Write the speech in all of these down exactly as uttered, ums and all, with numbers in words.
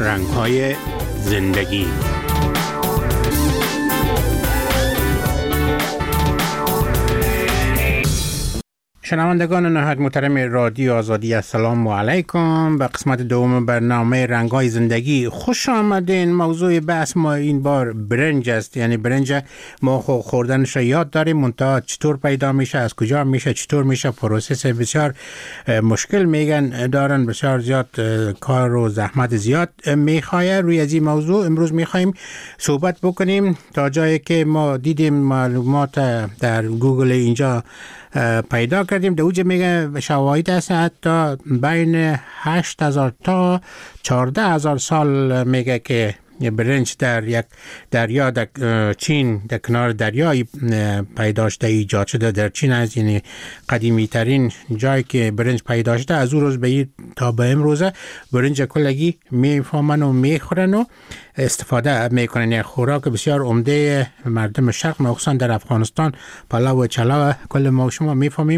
رنگ‌های زندگی. شنوندگان نهایت محترم رادیو آزادی، السلام علیکم. به قسمت دوم برنامه رنگ‌های زندگی خوش آمدین. موضوع بحث ما این بار برنج است. یعنی برنج ما خوردنش را یاد داریم، منتها چطور پیدا میشه، از کجا میشه، چطور میشه، پروسس بسیار مشکل میگن دارن، بسیار زیاد کار و زحمت زیاد میخواه. روی از این موضوع امروز میخوایم صحبت بکنیم تا جایی که ما دیدیم معلومات در گوگل اینجا پیدا کردیم. در اوجه میگه شواهد هست حتی بین هشت هزار تا چهارده هزار سال میگه که برنج در یک دریا در چین، در کنار دریایی پیدا شده، ایجاد شده در چین است. یعنی قدیمی ترین جایی که برنج پیدا شده. از اون روز به تا به امروزه برنج کلگی میفهمن و میخورن و استفاده میکنن. یک خوراک بسیار عمده مردم شرق، مخصوصا در افغانستان. پلاو و چلاو کل ما شما میفهمیم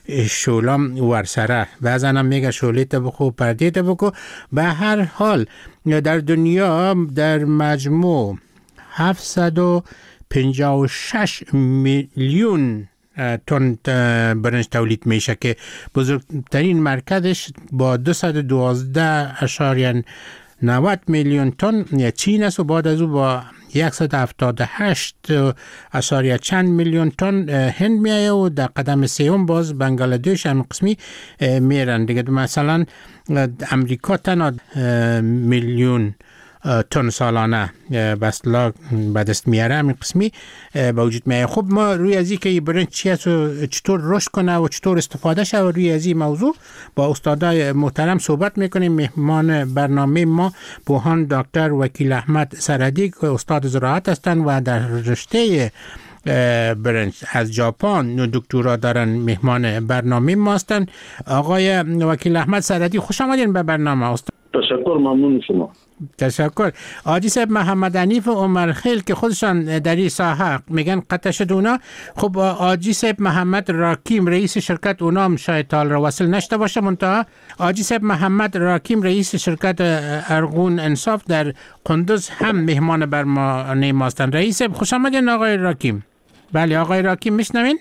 شولام ورسره، بعضن هم میگه شولیت بخو، پردیت بکو. به هر حال در دنیا در مجموع هفتصد و پنجاه و شش میلیون تن برنج تولید میشه که بزرگترین مرکزش با دویست و دوازده اشاریه نود میلیون تن چین است و بعد از او با صد و هفتاد و هشت اشاریه چند میلیون تن هند میایه و در قدم سوم باز بنگلادش هم قسمی میرن دیگه. مثلا امریکا تنها میلیون تن سالانه بسلا به دست میاره، همین قسمی به وجود میاره. خب ما روی از این که برنج چی است و چطور رشد کنه و چطور استفاده شه، و روی از این موضوع با استادای محترم صحبت میکنیم. مهمان برنامه ما بوهان دکتر وکیل احمد سرحدی که استاد زراعت هستند و در رشته برنج از ژاپن دکترا دارن، مهمان برنامه ما هستند. آقای وکیل احمد سرحدی خوش آمدین به برنامه. استاد تشکر، ممنون شما. تشکر. آجی صاحب محمد حنیف عمر خیل که خودشان در این ساحه میگن قطع شد اونا. خب آجی صاحب محمد راکیم رئیس شرکت اونا هم شاید تال را وصل نشته باشه، منتها آجی صاحب محمد راکیم رئیس شرکت ارگون انصاف در قندوز هم مهمان برنامه ماستن. رئیس صاحب خوش آمدین. آقای راکیم. بله آقای راکیم میشنوین؟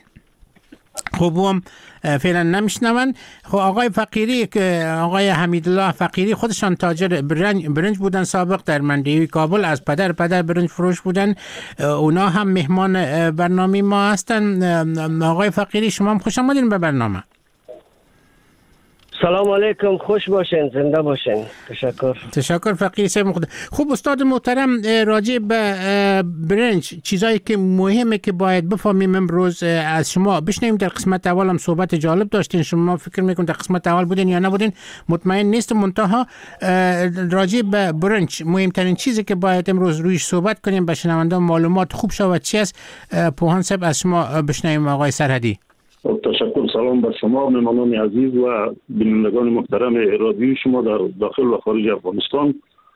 خب هم فعلا نمیشنون. خب آقای فقیری که آقای حمیدالله فقیری خودشان تاجر برنج, برنج بودن سابق در منطقه کابل، از پدر پدر برنج فروش بودن. اونا هم مهمان برنامه ما هستن. آقای فقیری شما هم خوش آمدین به برنامه. سلام علیکم، خوش باشین، زنده باشین. تشکر. تشکر فقیر صاحب. خوب استاد محترم، راجع به برنج چیزایی که مهمه که باید بفهمیم امروز از شما بشنویم. در قسمت اول هم صحبت جالب داشتین، شما فکر میکنم در قسمت اول بودین یا نبودین مطمئن نیستم، منتها راجع به برنج مهمترین چیزی که باید امروز رویش صحبت کنیم به شنوندگان معلومات خوب شود چی است. پوهان صاحب از شما بشنویم. آقای سرحدی. تشکر. سلام بر شما مهمانان عزیز و بینندگان محترم رادیو شما در داخل و خارج افغانستان.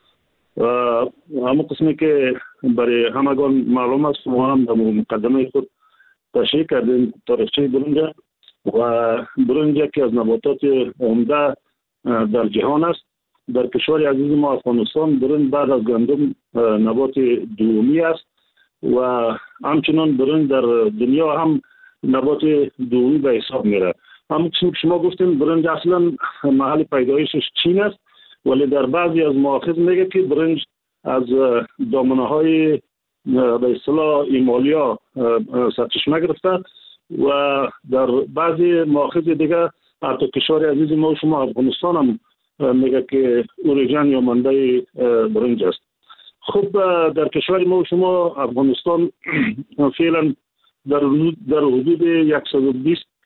همون قسمی که برای همگان معلوم است، ما هم در مقدمه خود تشریح کردیم تاریخچه برنج و برنج یکی از نباتات عمده در جهان است. در کشور عزیز ما افغانستان برنج بعد از گندم نبات دومی است و همچنان برنج در دنیا هم نبات دومی به حساب میره. همچنین که شما گفتین برنج اصلا محل پیدایشش چین است، ولی در بعضی از مؤاخذ میگه که برنج از دامنه های به اصطلاح هیمالیا سرچشمه گرفته و در بعضی مؤاخذ دیگه حتی کشور عزیز ما شما افغانستان هم میگه که اوریجن یا منبع برنج است. خب در کشور ما شما افغانستان فعلا در حدود در حدود صد و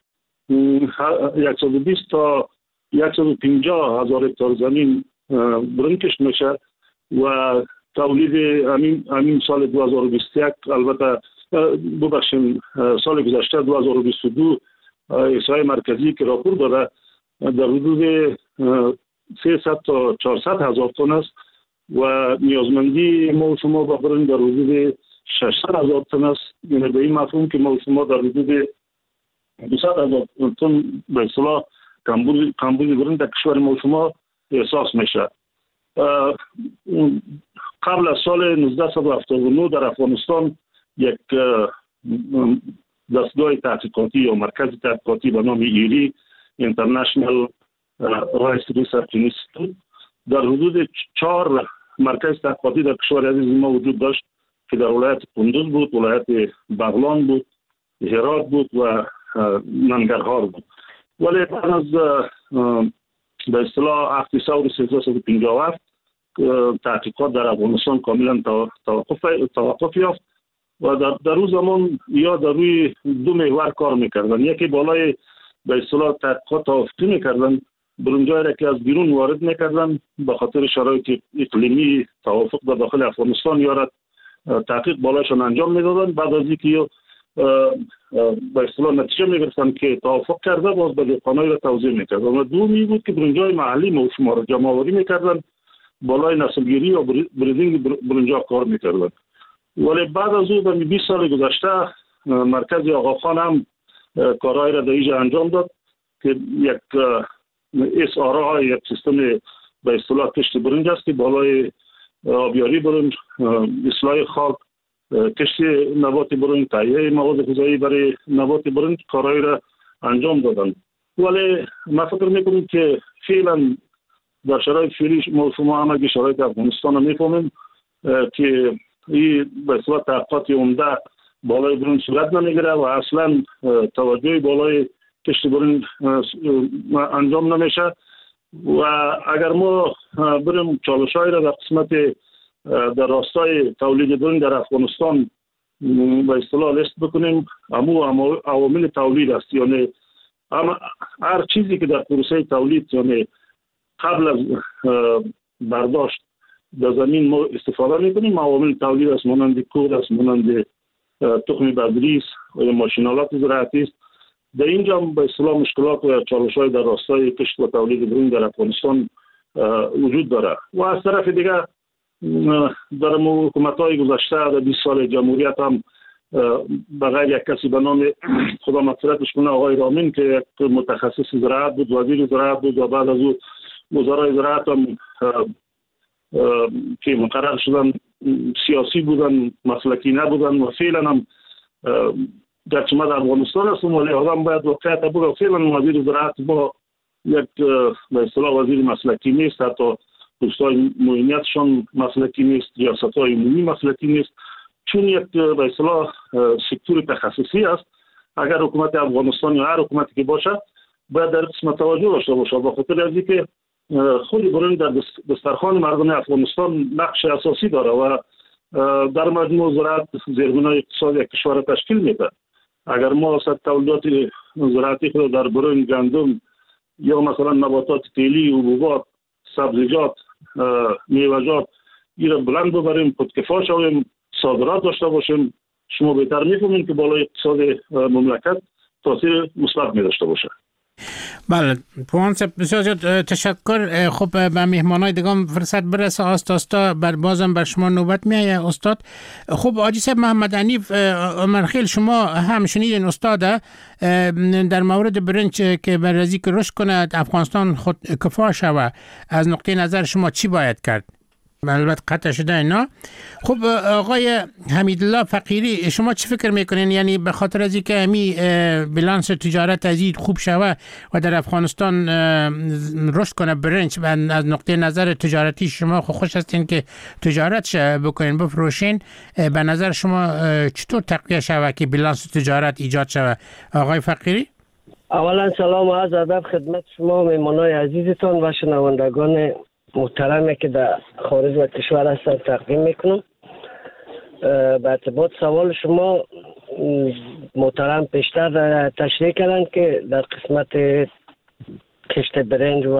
بیست تا صد و پنجاه هزار هکتار زمین برنج کشت میشه و تولید همین همین سال دو هزار و بیست و یک، البته ببخشید سال گذشته دو هزار و بیست و دو احصای مرکزی که راپور داده در حدود سیصد تا چهارصد هزار تن است و نیازمندی ما و شما با برنج در حدود ششصد هزار تن است. یعنی به این مفهوم که ما و شما در حدود دویست هزار تن به اصطلاح کمبود کمبود برنج در کشور ما و شما احساس میشه. قبل از سال نوزده هفتاد و نه در افغانستان یک دستگاه تحقیقاتی یا مرکز تحقیقاتی به نام ایری اینترنشنال رایس ریسرچ اینستیتوت در حدود چهار مرکز تحقیقاتی در کشور عزیز ما وجود داشت که در ولایت کندوز بود، ولایت بغلان بود، هرات بود و ننگرهار بود. ولی بعد از به اصطلاح عقد ثور سیزده و پنجاه و هفت تحقیقات در افغانستان کاملا توقف توقف یافت و در در اون زمان یا در روی دو محور کار میکردن. یکی بالای به اصطلاح تحقیقات توافقی میکردن، برونجایی را که از بیرون وارد میکردن به خاطر شرایط اقلیمی توافق در داخل افغانستان یا تحقیق بالایشان انجام میدادن. بعد از اینکه به اصطلاح نتیجه میگرفتن که توافق کرده، باز به دهقانای را توزیع میکردن. و دومی بود که برونجای محلی ما شما را جمع آوری میکردن، بالای نسلگیری یا بریدینگ برونجا کار میکردن. ولی بعد از او در بیست سال گذشته مرکز آقاخان هم کارهای را در اینجا انجام داد که یک اس آر آی، یک سیستم به اصطلاح کشت برنج است که بالای آبیاری برنج، اصلاح خاک، کشت نبات برنج، تهیه مواد غذایی برای نبات برنج کارهای را انجام دادن. ولی ما فکر میکنیم که فعلا در شرایط فعلی ما شما هم اگه شرایط افغانستان رو میفهمیم که این به اصطلاح تحقیقات عمده بالای برنج صورت نمیگیره و اصلا توجه بالای کشت برنج انجام نمیشه. و اگر ما بریم چالش‌های را در قسمت در راستای تولید برنج در افغانستان به اصطلاح لیست بکنیم، امو عوامل تولید است. یعنی هر چیزی که در پروسه تولید یعنی قبل از برداشت در زمین ما استفاده میکنیم، عوامل تولید است، مانند کود است، مانند تخم بذری است یا ماشینالات زراعتی است. در اینجا به اصطلاح مشکلات و چالش‌های در راستای کشت و تولید برنج در افغانستان وجود داره. و از طرف دیگه در حکومت‌های گذشته در بیست سال جمهوریت هم بغیر یک کسی به نام خدا مغفرتش کنه آقای رامین که یک متخصص زراعت بود، وزیر زراعت بود و بعد از او وزرای زراعت هم که مقرر شدن سیاسی بودن، مسلکی نبودن و فعلا هم گرچه ما در افغانستان هستم ولی آدم باید واقعیت بگه فعلا وزیر زراعت با یک به اصطلاح وزیر مسلکی نیست، حتی دوستای معینیتشان مسلکی نیست، ریاست‌های عمومی مسلکی نیست، چون یک به اصطلاح سکتور تخصصی است. اگر حکومت افغانستان یا هر حکومتی که باشه باید در قسمت توجه داشته باشه، به خاطر از اینکه خود برنج در دسترخوان مردم افغانستان نقش اساسی داره و در مجموع زراعت زیربنای اقتصادی کشور تشکیل میده. اگر ما صد تولیدات زراعتی خود در برنج، گندم یا مثلا نباتات تیلی، حبوبات، سبزیجات، میوه‌جات ایران بلند ببریم، خودکفا شویم، صادرات داشته باشیم، شما بهتر میفهمید که بالای اقتصاد مملکت تاثیر مثبت می داشته باشه. بله پوان صاحب بسیار زیاد تشکر. خب به مهمانای دیگه فرصت برسه آست آستا بر بازم بر شما نوبت میایه استاد. خب حاجی صاحب محمد حنیف عمرخیل، شما هم شنیدین استاد در مورد برنج که برازی که رشد کنه افغانستان خود کفا شوه، از نقطه نظر شما چی باید کرد؟ البته قطع شده اینا. خب آقای حمیدالله فقیری، شما چی فکر میکنین؟ یعنی به خاطر از اینکه همی بیلانس تجارت ازید خوب شوه و در افغانستان رشد کنه برنج، و از نقطه نظر تجارتی شما خوش هستین که تجارت بکنین بفروشین، به نظر شما چطور تقویه شوه که بیلانس تجارت ایجاد شوه؟ آقای فقیری، اولا سلام و عرض ادب خدمت شما مهمانای عزیزتان و شنوندگان محترمی که در خارج و کشور هستن تقدیم میکنم. به ارتباط سوال شما محترم پیشتر تشریح کردن که در قسمت کشت برنج و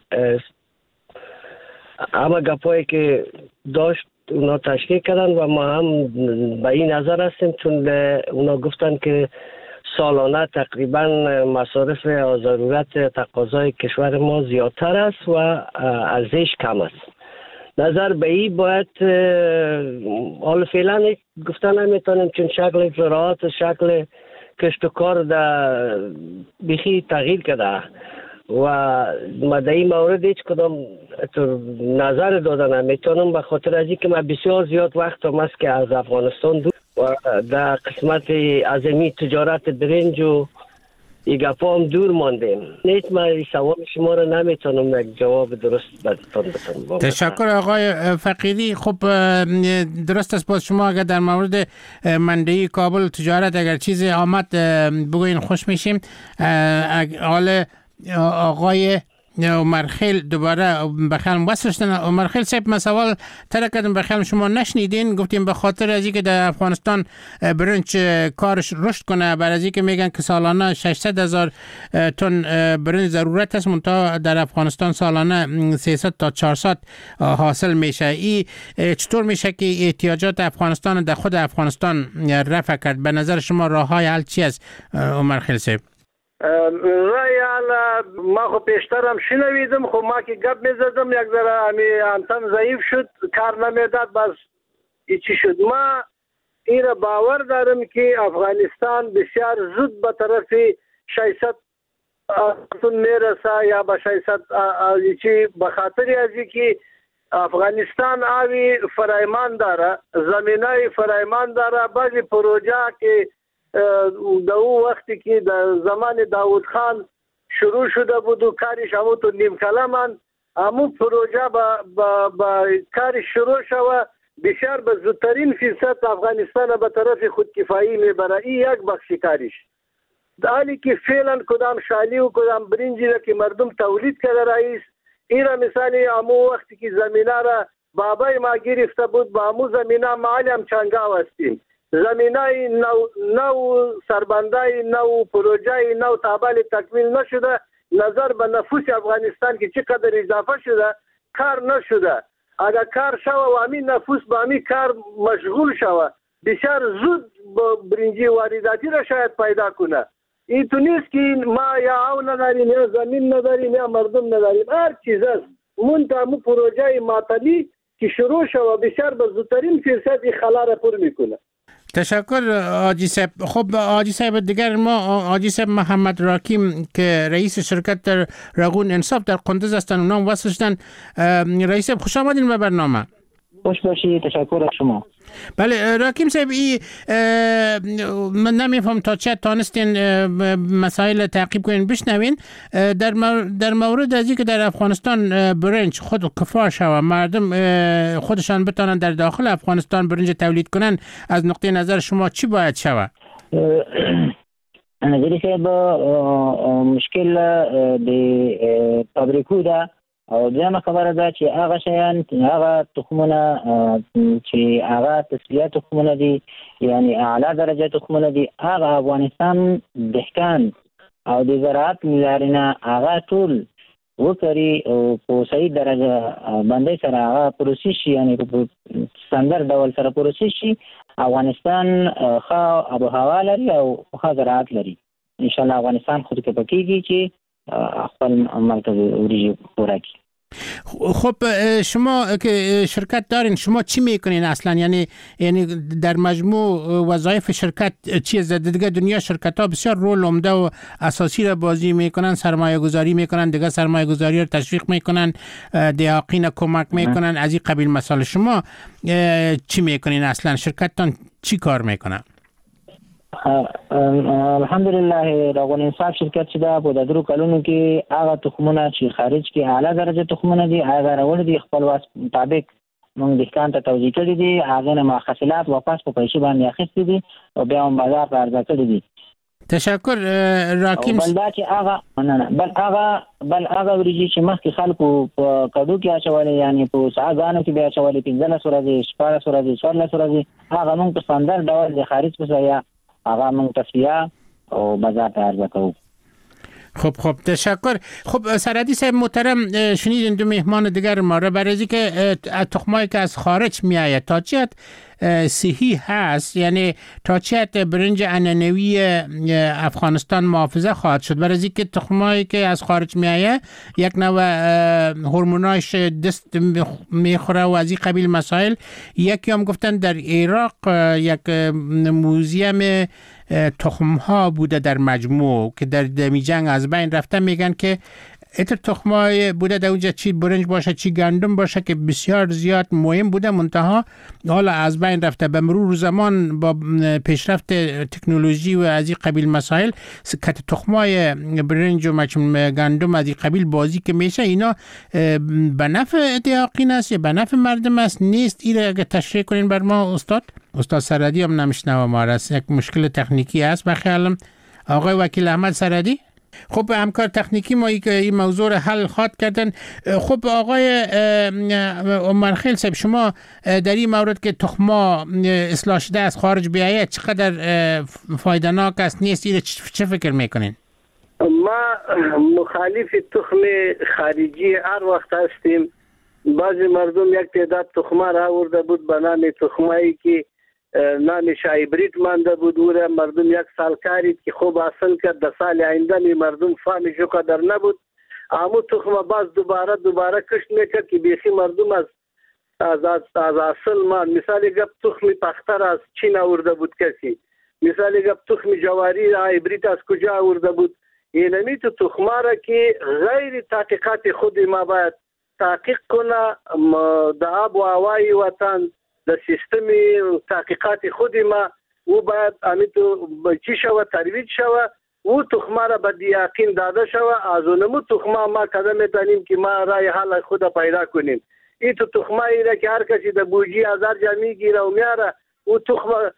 همه گپایی که داشت اونا تشریح کردن و ما هم به این نظر هستیم، چون اونا گفتن که سالانه تقریبا مصارف ضرورت تقاضای کشور ما زیادتر است و ارزش کم است. نظر به این باید حال فعلا گفتن نمیتونیم، چون شکل زراعت، شکل کشت و کار در بیخی تغییر کرده و ما در این مورد هیچ کدام تو نظر دادن میتونم، به خاطر از اینکه من بسیار زیاد وقت هم است که از افغانستان دور و در قسمت از این تجارت برنج و این گپا هم دور ماندیم. نیت من این سوال شما رو نمیتونم یک جواب درست بدتون بتونم. تشکر آقای فقیری. خب درست است، باز شما اگر در مورد منطقه کابل تجارت اگر چیزی آمد بگوین خوش میشیم. حال آقای عمرخیل دوباره بخیلم وصل شدن. عمرخیل صاحب من سوال ترک کردم بخیلم شما نشنیدین، گفتیم به خاطر از اینکه در افغانستان برنج کارش رشد کنه، برای از اینکه میگن که سالانه ششصد هزار تن برنج ضرورت است، منتها در افغانستان سالانه سیصد تا چهارصد حاصل میشه. ای چطور میشه که احتیاجات افغانستان در خود افغانستان رفع کرد؟ به نظر شما راههای حل چی است عمرخیل صاحب؟ رای حالا ما خو پیشترم شنویدم، خو ما که گپ میزدم یک ذره امی انتن ضعیف شد، کار نمیداد، بس ایچی شد. ما این را باور دارم که افغانستان بسیار زود به طرف ششصد تن میرسه یا به ششصد ایچی، به خاطر از که افغانستان آوی فرایمان داره، زمینای فرایمان داره. بعضی پروژه که در او وقتی که در زمان داود خان شروع شده بود و کارش همون تو نیم کلمان، همون پروژه با, با, با کارش شروع شده، بسیار به زودترین فیصد افغانستان به طرف خودکفایی میبره. این یک بخش کارش. حالی که فعلا کدام شالی و کدام برنجی را که مردم تولید کرده رئیس، این را مثالی همون وقتی که زمینه را بابای ما گرفته بود، با همون زمینه ما هم چنگاو هستیم. زمینای نو, نو سربندای نو پروژه نو تابال تکمیل نشده، نظر به نفوس افغانستان که چقدر اضافه شده کار نشده. اگر کار شوه و همین نفوس با همین کار مشغول شوه، بسیار زود برنجی وارداتی را شاید پیدا کنه. این تو نیست که ما یا او نداریم یا زمین نداریم یا مردم نداریم، هر چیز است. منتها مو پروژه ماتلی که شروع شوه بسیار به زودترین فرصت این خلا را پر میکنه. تشکر آجی صاحب. خب آجی صاحب دیگر ما آجی صاحب محمد راکیم که رئیس شرکت در راغون انصاف در قندوز هستند، اونا هم وصل شدن. رئیس صاحب خوش آمدین به برنامه. خوش باشید. تشکر از شما. بله راکیم صاحب، ای من نمیفهم تا چه تانستین مسائل تعقیب کنین بشنوین. در در مورد از اینکه در افغانستان برنج خود کفار شوه، مردم خودشان بتونن در داخل افغانستان برنج تولید کنن، از نقطه نظر شما چی باید شوه؟ نظری صاحب مشکل د فابریکو ده، او دیمه خبره ده چې هغه شیان هغه تخمونه چې هغه تصفیه تخمونه دي، یعنی اعلی درجه تخمونه دي، هغه افغانستان دهقان او د زراعت مدارینه هغه ټول وکړي او په صحیح درجه باندې سره هغه پروسس شي، یعنی په ستاندرد ډول سره پروسس شي. افغانستان ښه آب و هوا لري او ښه زراعت لري. ان شاء الله افغانستان خود کې پکېږي چې خپل مرکز وریجی پورا کی. خب شما که شرکت دارین، شما چی میکنین اصلا؟ یعنی یعنی در مجموع وظایف شرکت چیه؟ دیگه دنیا شرکت ها بسیار رول عمده و اساسی را بازی میکنن، سرمایه گذاری میکنن، دیگه سرمایه گذاری را تشویق میکنن، دیاقین کمک میکنن، از این قبیل مسائل. شما چی میکنین اصلا؟ شرکتتان چی کار میکنن؟ الحمدلله راغون انصاف شرکت چې دا په د درو کلونو کې هغه تخمونه چې خارج کې اعلی درجه تخمونه دي هغه راوړي دي، خپل واس مطابق موږ دهقان ته توزیع کړي دي، هغه نه محصولات واپس په پیسې باندې اخیستي دي او بیا هم بازار ته عرضه کړي دي. تشکر راکیم. بل دا چې هغه نه نه بل هغه بل هغه وريجي چې مخکې خلکو په کډو کې اچولې، یعنی په ساګانو کې بیا اچولې پنځلس ورځې شپاړس ورځې څوارلس ورځې، هغه موږ په ستاندرد ډول د خارج په ځای هغه موږ تصفیه او بازار ته عرضه کوو. خب خب تشکر. خب سرحدی صاحب محترم، شنیدین دو مهمان دیگر ما را برای اینکه تخمایی که از خارج میآید تا چه حد صحیح هست، یعنی تا چه حد برنج عنعنوی افغانستان محافظه خواهد شد؟ برای اینکه تخمایی که از خارج میآید یک نوع هورمونایش دست میخوره و از این قبیل مسائل. یکی هم گفتن در عراق یک موزیم تخم ها بوده در مجموع که در دمی جنگ از بین رفتن، میگن که اتر تخمای بوده در اونجا چی برنج باشه چی گندم باشه که بسیار زیاد مهم بوده، منتها حالا از بین رفته. به مرور زمان با پیشرفت تکنولوژی و از این قبیل مسائل کت تخمای برنج و مچم گندم از این قبیل بازی که میشه، اینا به نفع ادعاقین است یا به نفع مردم است نیست؟ این اگه تشریح کنین بر ما استاد استاد سرحدی هم نمیشنوه ما راست، یک مشکل تکنیکی است بخیالم. آقای وکیل احمد سرحدی، خب همکار تکنیکی ما این موضوع رو حل خواد کردن. خب آقای عمرخیل صاحب، شما در این مورد که تخما اصلاح شده از خارج بیاید چقدر فایده ناک است نیست، این چه فکر میکنین؟ ما مخالف تخم خارجی هر وقت هستیم. بعضی مردم یک تعداد تخمه را آورده بود به نام تخمایی که نامش هایبرید مانده بود، و مردم یک سال کارید که خوب حاصل کرد، در سال آینده می مردم فهمش قدر نبود، همون تخمه باز دوباره دوباره کشت میکرد که بیخی مردم از از از, از اصل مان. مثال گپ تخم پختر از چین آورده بود کسی، مثال گپ تخم جواری هایبرید از کجا آورده بود. اینمی تو تخمه را که غیر تحقیقات خود ما باید تحقیق کنه، در آب و هوای وطن در سیستم تحقیقات خود ما او باید امیتو چی شوه ترویج شوه، او تخمه را به دیاقین داده شوه. از اونمو تخمه ما کدام میتونیم که ما رای حال خود پیدا کنیم. این تو تخمه ایره که هر کسی در بوجی هزار جا میگیره و میاره، او تخمه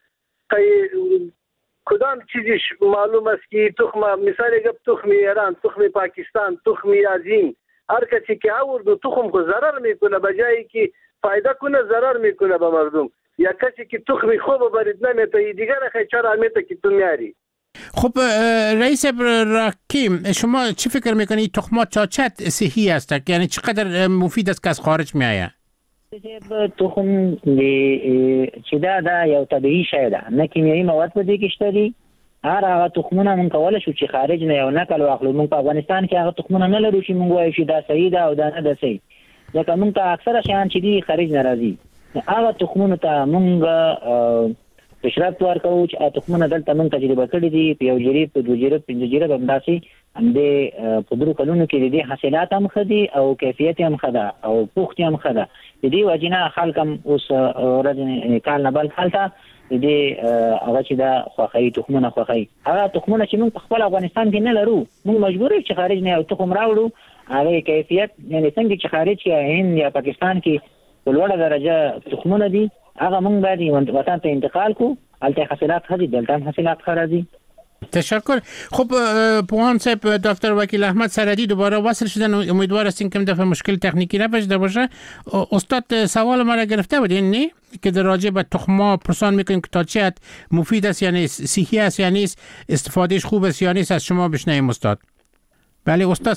کدام چیزش معلوم است که تخمه، مثال گفت تخم ایران، تخم پاکستان، تخم ازین، هر کسی که آورد و تخم کو ضرر میکنه به جایی که فایده کنه ضرر میکنه به مردم. یا کسی که تخمی خوب برید نمیته دیگر خیلی چرا میته که تو میاری. خب رئیس راکیم، شما چی فکر میکنید تخمات چاچت صحی است؟ یعنی چقدر مفید است که از خارج میآید؟ تخم چې دا دا یو طبیعي شی ده، نه کیمیاوي مواد په دې کې شته دي. هر هغه تخمونه مونږ کولی شو چې خارج نه یو نقل واخلو. مونږ په افغانستان کې هغه تخمونه نه لرو چې مونږ وایو چې دا صحیح ده او دا نه ده صحیح، ځکه مونږ ته اکثره شیان چې دي خارج نه راځي. هغه تخمونو ته مونږ پیشرفت ورکوو چې هغه تخمونه دلته مونږ تجربه کړي دي په یو جریب، په دوه جریب، پنځه جریب، همداسې همدې په درو کلونو کې د دې حاصلات هم ښه دي او کیفیت هم ښه ده او پوښت هم ښه ده. د دې وجې نه خلک هم اوس ورځ کال نه بل کال ته د دې هغه چې دا خوښوي، تخمونه خوښوي. هغه تخمونه چې موږ په خپل افغانستان کې نه لرو، موږ مجبور یو چې خارج نه یو تخم راوړو. هغه کیفیت یعنې څنګه چې خارج یا هند یا پاکستان کې په لوړه درجه تخمونه دي، هغه موږ باید وطن ته انتقال کړو. هلته حاصلات ښه دي، دلته هم حاصلات ښه راځي. تشکر. خب پوهان صاحب دکتر وکیل احمد سرحدی دوباره وصل شدن، امیدوار هستیم که این دفعه مشکل تکنیکی نپیچیده باشه. استاد سوال ما را گرفته بودین نه که در راجع به تخم‌ها پرسان میکنیم که تا چه حد مفید است یا نیست، صحی است یا نیست، استفادهش خوب است یا نیست، از شما بشنویم استاد. بله استاد.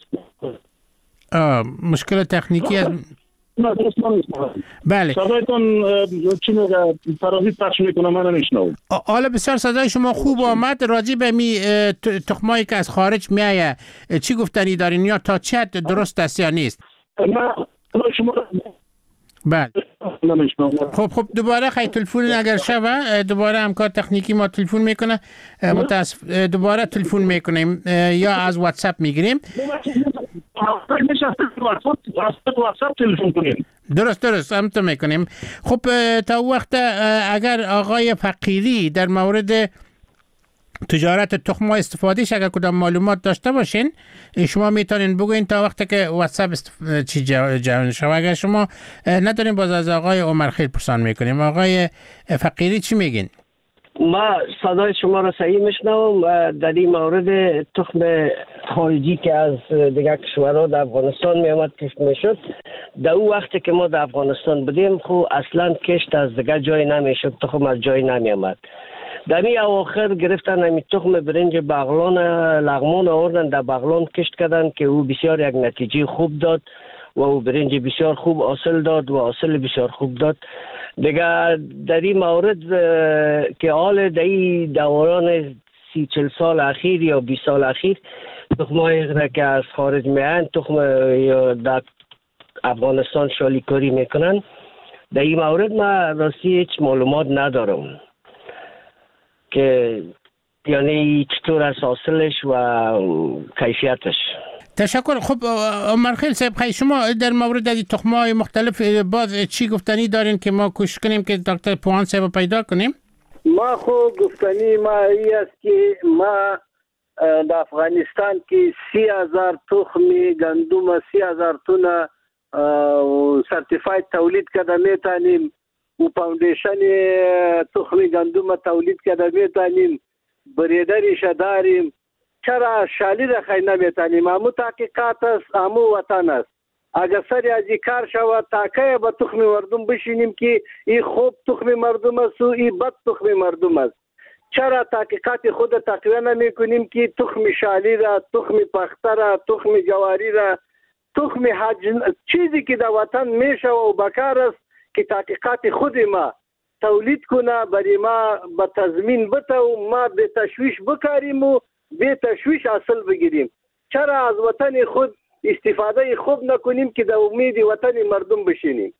مشکل تکنیکی است. بله صدایتون چی میگه پرازیت پخش میکنه من نمیشنوم. حالا بسیار صدای شما خوب آمد. راجع به می تخمایی که از خارج میآید چی گفتنی دارین یا تا چه حد درست است یا نیست؟ من شما بله خب خب دوباره خیلی تلفن اگر شوه دوباره همکار تکنیکی ما تلفن میکنه، متاسف دوباره تلفن میکنیم یا از واتساپ میگیریم. درست درست هم تو میکنیم. خب تا وقت اگر آقای فقیری در مورد تجارت تخم و استفادهش اگر کدام معلومات داشته باشین شما میتونین بگوین تا وقتی که واتساپ استف... چی جوان شما. اگر شما ندارین باز از آقای عمرخیل پرسان میکنیم. آقای فقیری چی میگین؟ ما صدای شما را صحیح میشنوم. در این مورد تخم خارجی که از دیگر کشورها در افغانستان می آمد کشت میشد، در اون وقتی که ما در افغانستان بودیم خب اصلا کشت از دیگر جای نمیشد، تخم از جای نمی آمد. در این اواخر گرفتن همین تخم برنج بغلان لغمان آوردن، در بغلان کشت کردن که او بسیار یک نتیجه خوب داد و او برنج بسیار خوب حاصل داد و حاصل بسیار خوب داد. دیگه در این مورد که حال در این دوران سی چل سال اخیر یا بیست سال اخیر تخمایی که از خارج میان تخم یا در افغانستان شالیکاری میکنن، در این مورد من راستی هیچ معلومات ندارم که یعنی چطور از حاصلش و کیفیتش. تشکر. خب مرخیل صاحب، خیلی شما در مورد از تخم‌های مختلف باز چی گفتنی دارین که ما کوشش کنیم که دکتر پوهان صاحب پیدا کنیم؟ ما خو گفتنی ما ای است که ما در افغانستان که سی هزار تخم گندم، سی هزار تن سرتیفاید تولید کرده میتونیم و فاوندیشن تخم گندم تولید کرده میتونیم، بریدرش داریم. چرا شالی را خیلی نمیتونیم؟ امو تحقیقات است، امو وطن است. اگر سری از این کار شود تاکه با تخم مردم بشینیم که این خوب تخم مردم است و این بد تخم مردم است. چرا تحقیقات خود تقویه نمی کنیم که تخم شالی را، تخم پخته را، تخم جواری را، تخم حجن، چیزی که در وطن میشه و بکار است که تحقیقات خود ما تولید کنه، برای ما به تضمین بده و ما به تشویش بکاریم و به تشویش اصل بگیریم. چرا از وطن خود استفاده خوب نکنیم که در امید وطن مردم بشینیم؟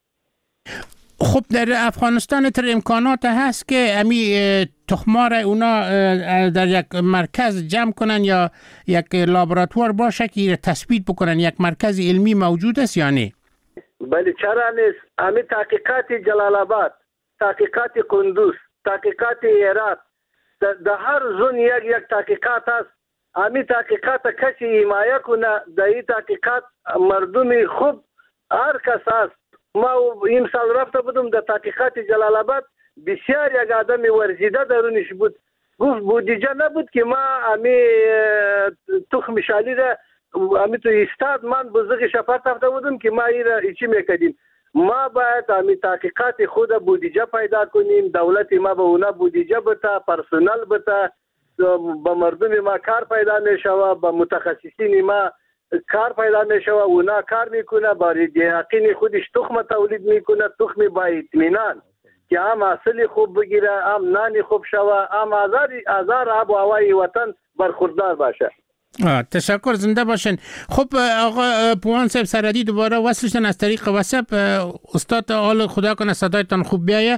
خب در افغانستان تر امکانات هست که امی تخمار اونا در یک مرکز جمع کنن یا یک لابراتوار باشه که تثبیت بکنن؟ یک مرکز علمی موجود است یا نه؟ بله چرا نیست. امی تحقیقات جلال آباد، تحقیقات قندوز، تحقیقات هرات، در هر زون یک یک تحقیقات هست. امی تحقیقات کسی حمایه کنه، در این تحقیقات مردم خوب هر کس هست. ما این سال رفته بودم در تحقیقات جلال آباد، بسیار یک آدم ورزیده درونش بود. گفت بودجه نبود که ما امی تخم شالی را امی تو استاد من بزرگ شفاعت رفته بودم که ما این را ایچی میکردیم. ما باید امی تحقیقات خود بودجه پیدا کنیم، دولت ما به اونا بودجه بده، پرسنل بده، با مردم ما کار پیدا میشوه، با متخصصین ما کار پیدا میشوه، اونا کار میکنه، برای دیحقین خودش تخم تولید میکنه، تخم با اطمینان که هم اصل خوب بگیره، هم نان خوب شوه، هم هزار آب و هوای وطن برخوردار باشه. تشکر، زنده باشین. خب آقا پوهان صاحب سرحدی دوباره وصلشتن از طریق واتساپ. استاد حال خدا کنه صدایتان خوب بیایه.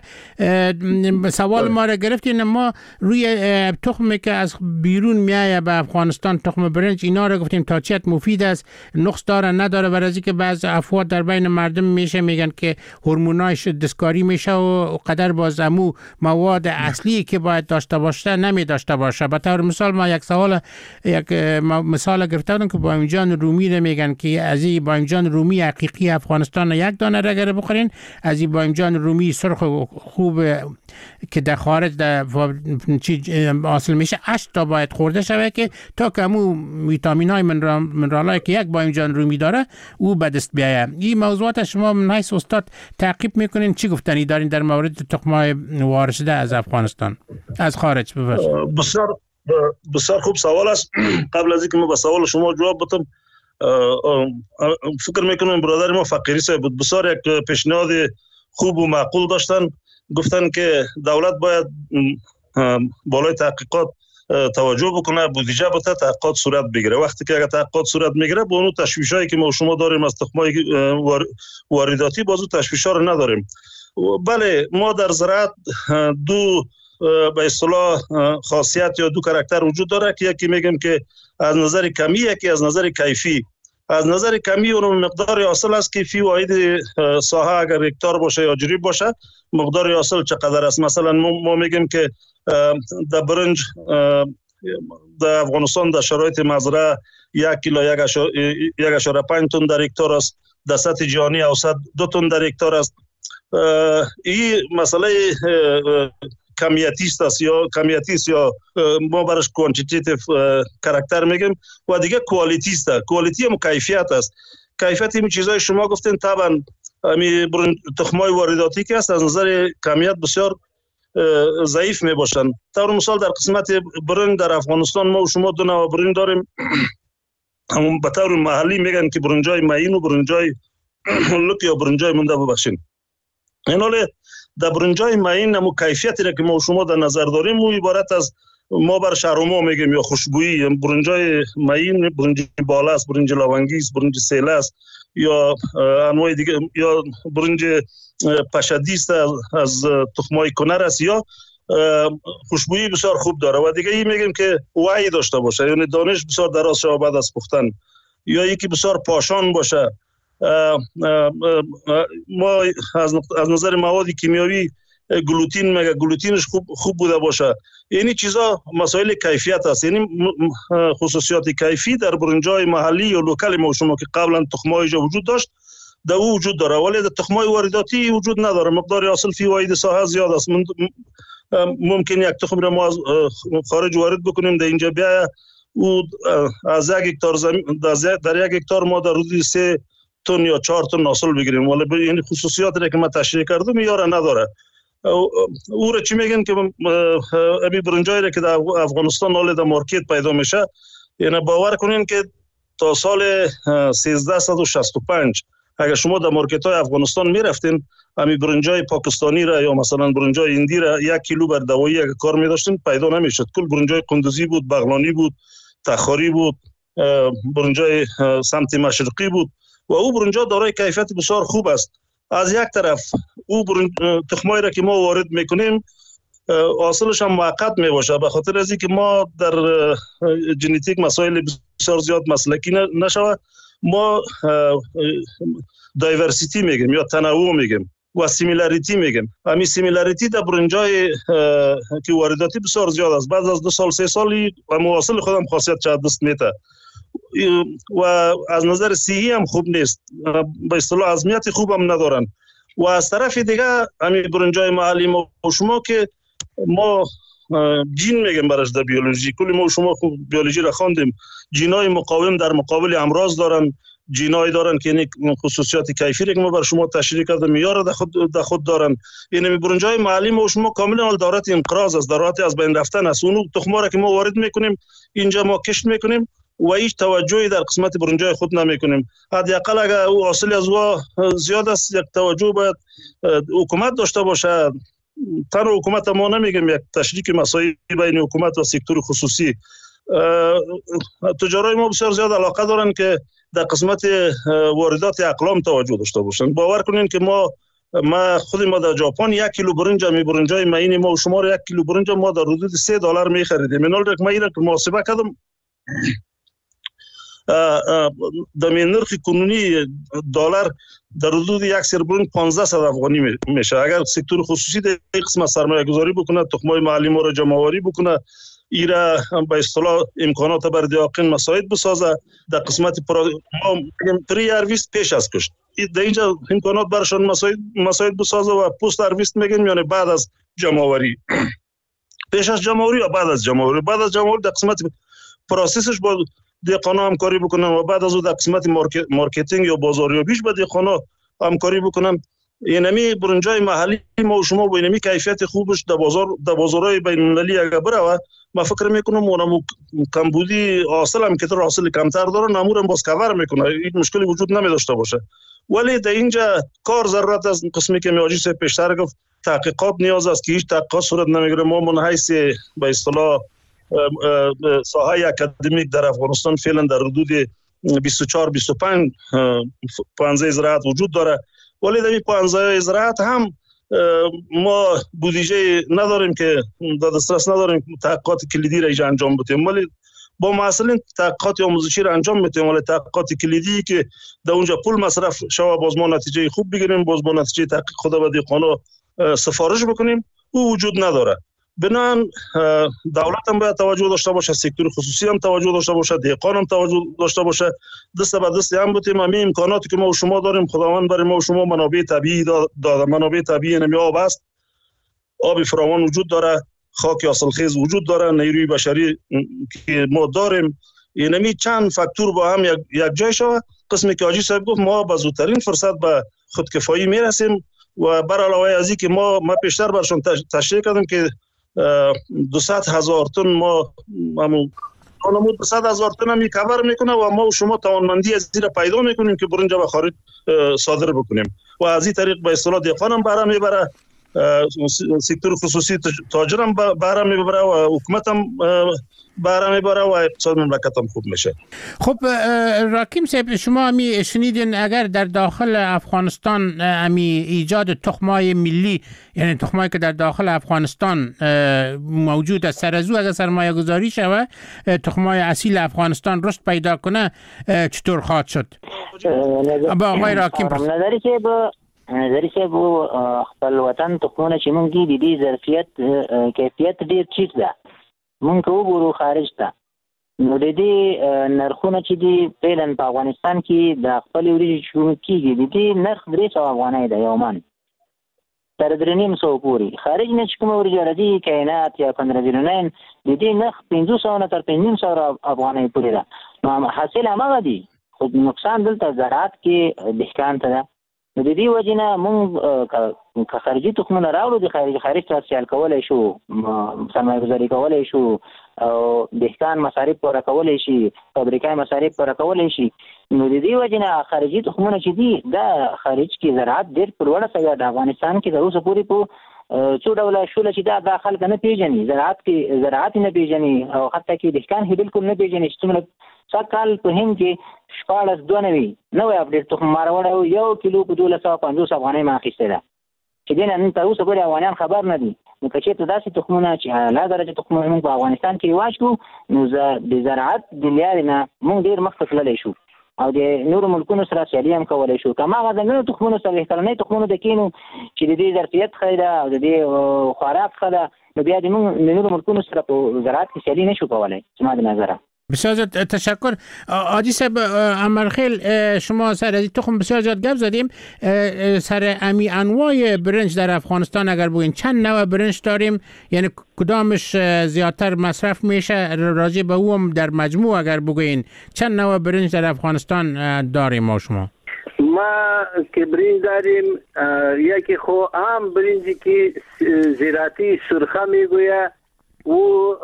سوال ما را گرفتین، ما روی تخمی که از بیرون میایه به افغانستان، تخم برنج، اینا را گفتیم تا چیت مفید است، نقص داره نداره، برای که بعض افواد در بین مردم میشه میگن که هورمونایش دستکاری میشه و قدر بازمو مواد اصلی که باید داشته باشه نمی داشته باشه. به طور مثال ما یک سوال یک مثال گرفته بودم که بایمجان رومی رو میگن که از این بایمجان رومی حقیقی افغانستان یک دانه را اگر بخورین، از این بایمجان رومی سرخ خوب که در خارج در حاصل میشه هشت تا باید خورده شوه که تا که امو ویتامین های منرال های که یک بایمجان رومی داره او به دست بیایه. این موضوعات شما من حیث استاد تعقیب میکنین چی گفتنی دارین در مورد تخم‌های وارد شده از افغانستان از خارج؟ بسیار بسیار خوب سوال است. قبل از اینکه ما به سوال شما جواب بدم، فکر میکنم برادر ما فقیری صاحب بود، بسیار یک پیشنهاد خوب و معقول داشتن. گفتن که دولت باید بالای تحقیقات توجه بکنه، بودجه بده، تحقیقات صورت بگیره. وقتی که اگر تحقیقات صورت میگیره با اون تشویشایی که ما شما داریم از تخم‌های وارداتی بازو تشویشا رو نداریم. بله ما در زراعت دو به اصطلاح خاصیت یا دو کاراکتر وجود داره که یکی میگم که از نظر کمی، یکی از نظر کیفی. از نظر کمی اون مقدار حاصل است که فی واحد ساحه اگر هکتار باشه یا جریب باشه مقدار حاصل چقدر است. مثلا ما میگیم که در برنج در افغانستان در شرایط مزرعه یک کیلو یک اشاره پنج تن در هکتار است، در سطح جهانی اوسط دو تن در هکتار است. این مسئله کمیتی است یا کمیتی است یا ما برش کوانتیتیتیو کاراکتر میگیم و دیگه کوالیتی است. کوالیتی هم کیفیت است. کیفیت این چیزای شما گفتین طبعا می تخمای وارداتی که است از نظر کمیت بسیار ضعیف می باشن. طور مثال در قسمت برنج در افغانستان ما و شما دو نوع برنج داریم. همون به طور محلی میگن که برنجای معین و برنجای لک یا برنجای مونده ببخشین. این حاله در برنجای معین نمو کیفیتی را که ما و شما در نظر داریم و عبارت از ما بر شهرما میگیم یا خوشبویی. برنجای معین برنج بالا است، برنج لونگی است، برنج سیله است یا انواع دیگه، یا برنج پشدی است از تخمای کنر است یا خوشبویی بسیار خوب داره و دیگه این میگیم که وعی داشته باشه، یعنی دانش بسیار دراز شود بعد از پختن. یا یکی بسیار پاشان باشه. ما از از نظر مواد کیمیاوی گلوتین مگه گلوتینش خوب خوب بوده باشه. یعنی چیزا مسائل کیفیت است. یعنی خصوصیات کیفی در برنجای محلی یا لوکال ما شما که قبلا تخمایش وجود داشت در او وجود داره، ولی در تخمای وارداتی وجود نداره. مقدار حاصل فی واحد ساحه زیاد است. ممکن یک تخم را ما از خارج وارد بکنیم در اینجا بیا او از یک هکتار زمین در یک هکتار ما در حدود سه تن یا چهار تن حاصل بگیریم، ولی یعنی خصوصیاتی را که من تشریح کردم یاره نداره. او را چی میگن که ابی برنجایی را که در افغانستان حال در مارکت پیدا میشه، یعنی باور کنین که تا سال سیزده و شصت و پنج اگر شما در مارکت های افغانستان میرفتین امی برنجای پاکستانی را یا مثلا برنجای هندی را یک کیلو بر دوایی اگر کار میداشتین پیدا نمیشد. کل برنجای قندوزی بود، بغلانی بود، تخاری بود، برنجای سمت مشرقی بود و او برنجا دارای کیفیت بسیار خوب است. از یک طرف او تخمایی را که ما وارد میکنیم حاصلش هم موقت می باشه، به خاطر از اینکه ما در ژنتیک مسائل بسیار زیاد مسلکی نشوه. ما دایورسیتی میگیم یا تنوع میگیم و سیمیلاریتی میگیم. همین سیمیلاریتی در برنجای که وارداتی بسیار زیاد است. بعد از دو سال سه سالی و محاصل خودم خاصیت چه دست میته و از نظر صحی هم خوب نیست، به اصطلاح هضمیت خوب هم ندارن. و از طرف دیگه همین برنجای محلی ما شما که ما جین میگیم برش در بیولوژی، کلی ما شما خوب بیولوژی را خواندیم، جینای مقاوم در مقابل امراض دارن، جینای دارن که این خصوصیات کیفی را که ما بر شما تشریح کردم میاره در خود در خود دارن. این برنجای محلی ما شما کاملا دارات انقراض است، دارات از بین رفتن است. اون تخما را که ما وارد میکنیم اینجا ما کشت میکنیم و هیچ توجهی در قسمت برنجای خود نمیکنیم. حداقل اگر او حاصل از وا زیاد است یک توجه باید حکومت داشته باشه. تن حکومت ما نمیگم، یک تشریک مسائل بین حکومت و سکتور خصوصی. تجارای ما بسیار زیاد علاقه دارن که در قسمت واردات اقلام توجه داشته باشن. باور کنین که ما ما خود ما در ژاپن یک کیلو برنج می برنجای معین ما و شما را یک کیلو برنج ما در حدود سه دلار می خریدیم. من اول ما اینو محاسبه کردم در نرخ کنونی دلار در حدود یک سر برنج پانزده افغانی میشه. اگر سکتور خصوصی در این قسمت سرمایه گذاری بکنه، تخمای محلی ما را جمع آوری بکنه، ایرا به اصطلاح امکانات بر دیاقین مساعد بسازه، در قسمت پری ارویست پیش از کشت در اینجا امکانات برشان مساعد مساعد بسازه و پست ارویست میگن، یعنی بعد از جمع آوری، پیش از جمع آوری و بعد از جمع آوری. بعد از جمع آوری در قسمت پروسسش با دیقانا همکاری بکنن و بعد از اون در قسمت مارکتینگ یا بازاریابیش با دیقانا همکاری بکنن. اینمی برنجای محلی ما و شما با اینمی کیفیت خوبش در بازار در بازارهای بین المللی اگر بره، ما فکر میکنم اونم کمبودی حاصل هم که تو حاصل کمتر داره نمورم باز کور میکنه، هیچ مشکلی وجود نمی داشته باشه. ولی در اینجا کار ضرورت از قسمی که میاجی سه پیشتر گفت تحقیقات نیاز است که هیچ تحقیقات صورت نمیگیره. ما من حیث به اصطلاح ساحه اکادمیک در افغانستان فعلا در حدود بیست و چهار بیست و پنج پانزده زراعت وجود داره، ولی در این پانزده زراعت هم ما بودجه نداریم که در دسترس نداریم تحقیقات کلیدی را اینجا انجام بدیم. ولی با مسئولین تحقیقات آموزشی را انجام میدیم، ولی تحقیقات کلیدی که در اونجا پول مصرف شود باز ما نتیجه خوب بگیریم، باز با نتیجه تحقیق خدا و دیقانا سفارش بکنیم، او وجود نداره. بنان دولت هم باید توجه داشته باشه، سکتور خصوصی هم توجه داشته باشه، دیقان هم توجه داشته باشه، دست به دست هم بتیم. همین امکاناتی که ما و شما داریم خداوند برای ما و شما منابع طبیعی داده. منابع طبیعی نمی آب است، آب فراوان وجود داره، خاک حاصلخیز وجود داره، نیروی بشری که ما داریم. اینمی چند فاکتور با هم یک, یک جای شود. قسمی که حاجی صاحب گفت ما به زودترین فرصت به خودکفایی میرسیم و بر علاوه از این که ما ما پیشتر برشون تشریح کردم که دویست هزار تن ما همون نمود دویست هزار تن هم کاور میکنه و ما و شما توانمندی از زیر پیدا میکنیم که برنج به خارج صادر بکنیم و از این طریق به اصطلاح دیقان هم برام میبره سکتور خصوصی تاجر هم بهره میبره و حکومت هم بهره میبره و اقتصاد مملکت هم خوب میشه. خب راکیم صاحب، شما می شنیدین اگر در داخل افغانستان امی ایجاد تخمای ملی، یعنی تخمایی که در داخل افغانستان موجود است، سر از او اگر سرمایه گذاری شود تخمای اصیل افغانستان رشد پیدا کنه، چطور خواهد شد؟ با آقای راکیم نظری که با نظری که با خپل وطن تخمونه چې مونږ دي د ظرفیت کیفیت ډیر ټیټ ده. مونږ وګورو خارج ته نو د دې نرخونه چې دي فعلا په افغانستان کې د خپل وریجې شروع کیږي د دې نرخ درې سوه افغانۍ ده یو من تر درې نیم سوه پورې. خارج نه چې کومه وریجې راځي کائنات یا کنرزیلونین د دې نرخ پنځه سوه نه تر پنځه نیم سوه افغانۍ پورې ده. نو حاصل هماغه دي، خو نقصان دلته زراعت کې دهقان ته ده. نو د دې وجې نه مونږ که خارجي تخمونه راوړو د خارج خارج ته سیال کولی شو، سرمایه گذاري کولی شو او دهقان مصارف پوره کولی شي، فابریکای مصارف پوره کولی شي. نو د دې وجې نه خارجي تخمونه چې دي دا خارج کې زراعت ډېر په لوړه سویه ده. افغانستان کې تر اوسه پورې په څو ډوله شوله چې دا دا خلک نه پېژني، زراعت کې زراعت نه پېژني او حتی کې دهقان یې بالکل نه پېژني چې څومره سږ کال په هند کې شپاړس دوه نوي نوی اپډېټ تخم ما راوړی، یو کیلو په دولس سوه پنځوس افغانۍ ما اخیستی ده چې دې نه نن تر اوسه پورې افغانیان خبر نه دي. نو که چېرته داسې تخمونه چې اعلی درجه تخمونه موږ په افغانستان کې رواج کړو نو د زراعت د لارې نه موږ ډېر مخته تللی شو او د نورو ملکونو سره سیالي هم کولی شو. که هماغه ځانګړو تخمونو سره کلنۍ تخمونو ته کښېنو چې د دې ظرفیت ښه ده او د دې خوراک ښه ده نو بیا د موږ د نورو ملکونو سره په زراعت کې سیالي نه شو کولی. زما د نظره بسیار زیاد تشکر. حاجی صاحب امرخیل، شما سر از تخم بسیار زیاد گپ زدیم. سر امی انواع برنج در افغانستان اگر بگوین چند نوع برنج داریم، یعنی کدامش زیادتر مصرف میشه، راجع به او هم در مجموع اگر بگوین چند نوع برنج در افغانستان داریم ما شما؟ ما که برنج داریم یکی خو عام برنجی که زراعتی سرخه میگویه او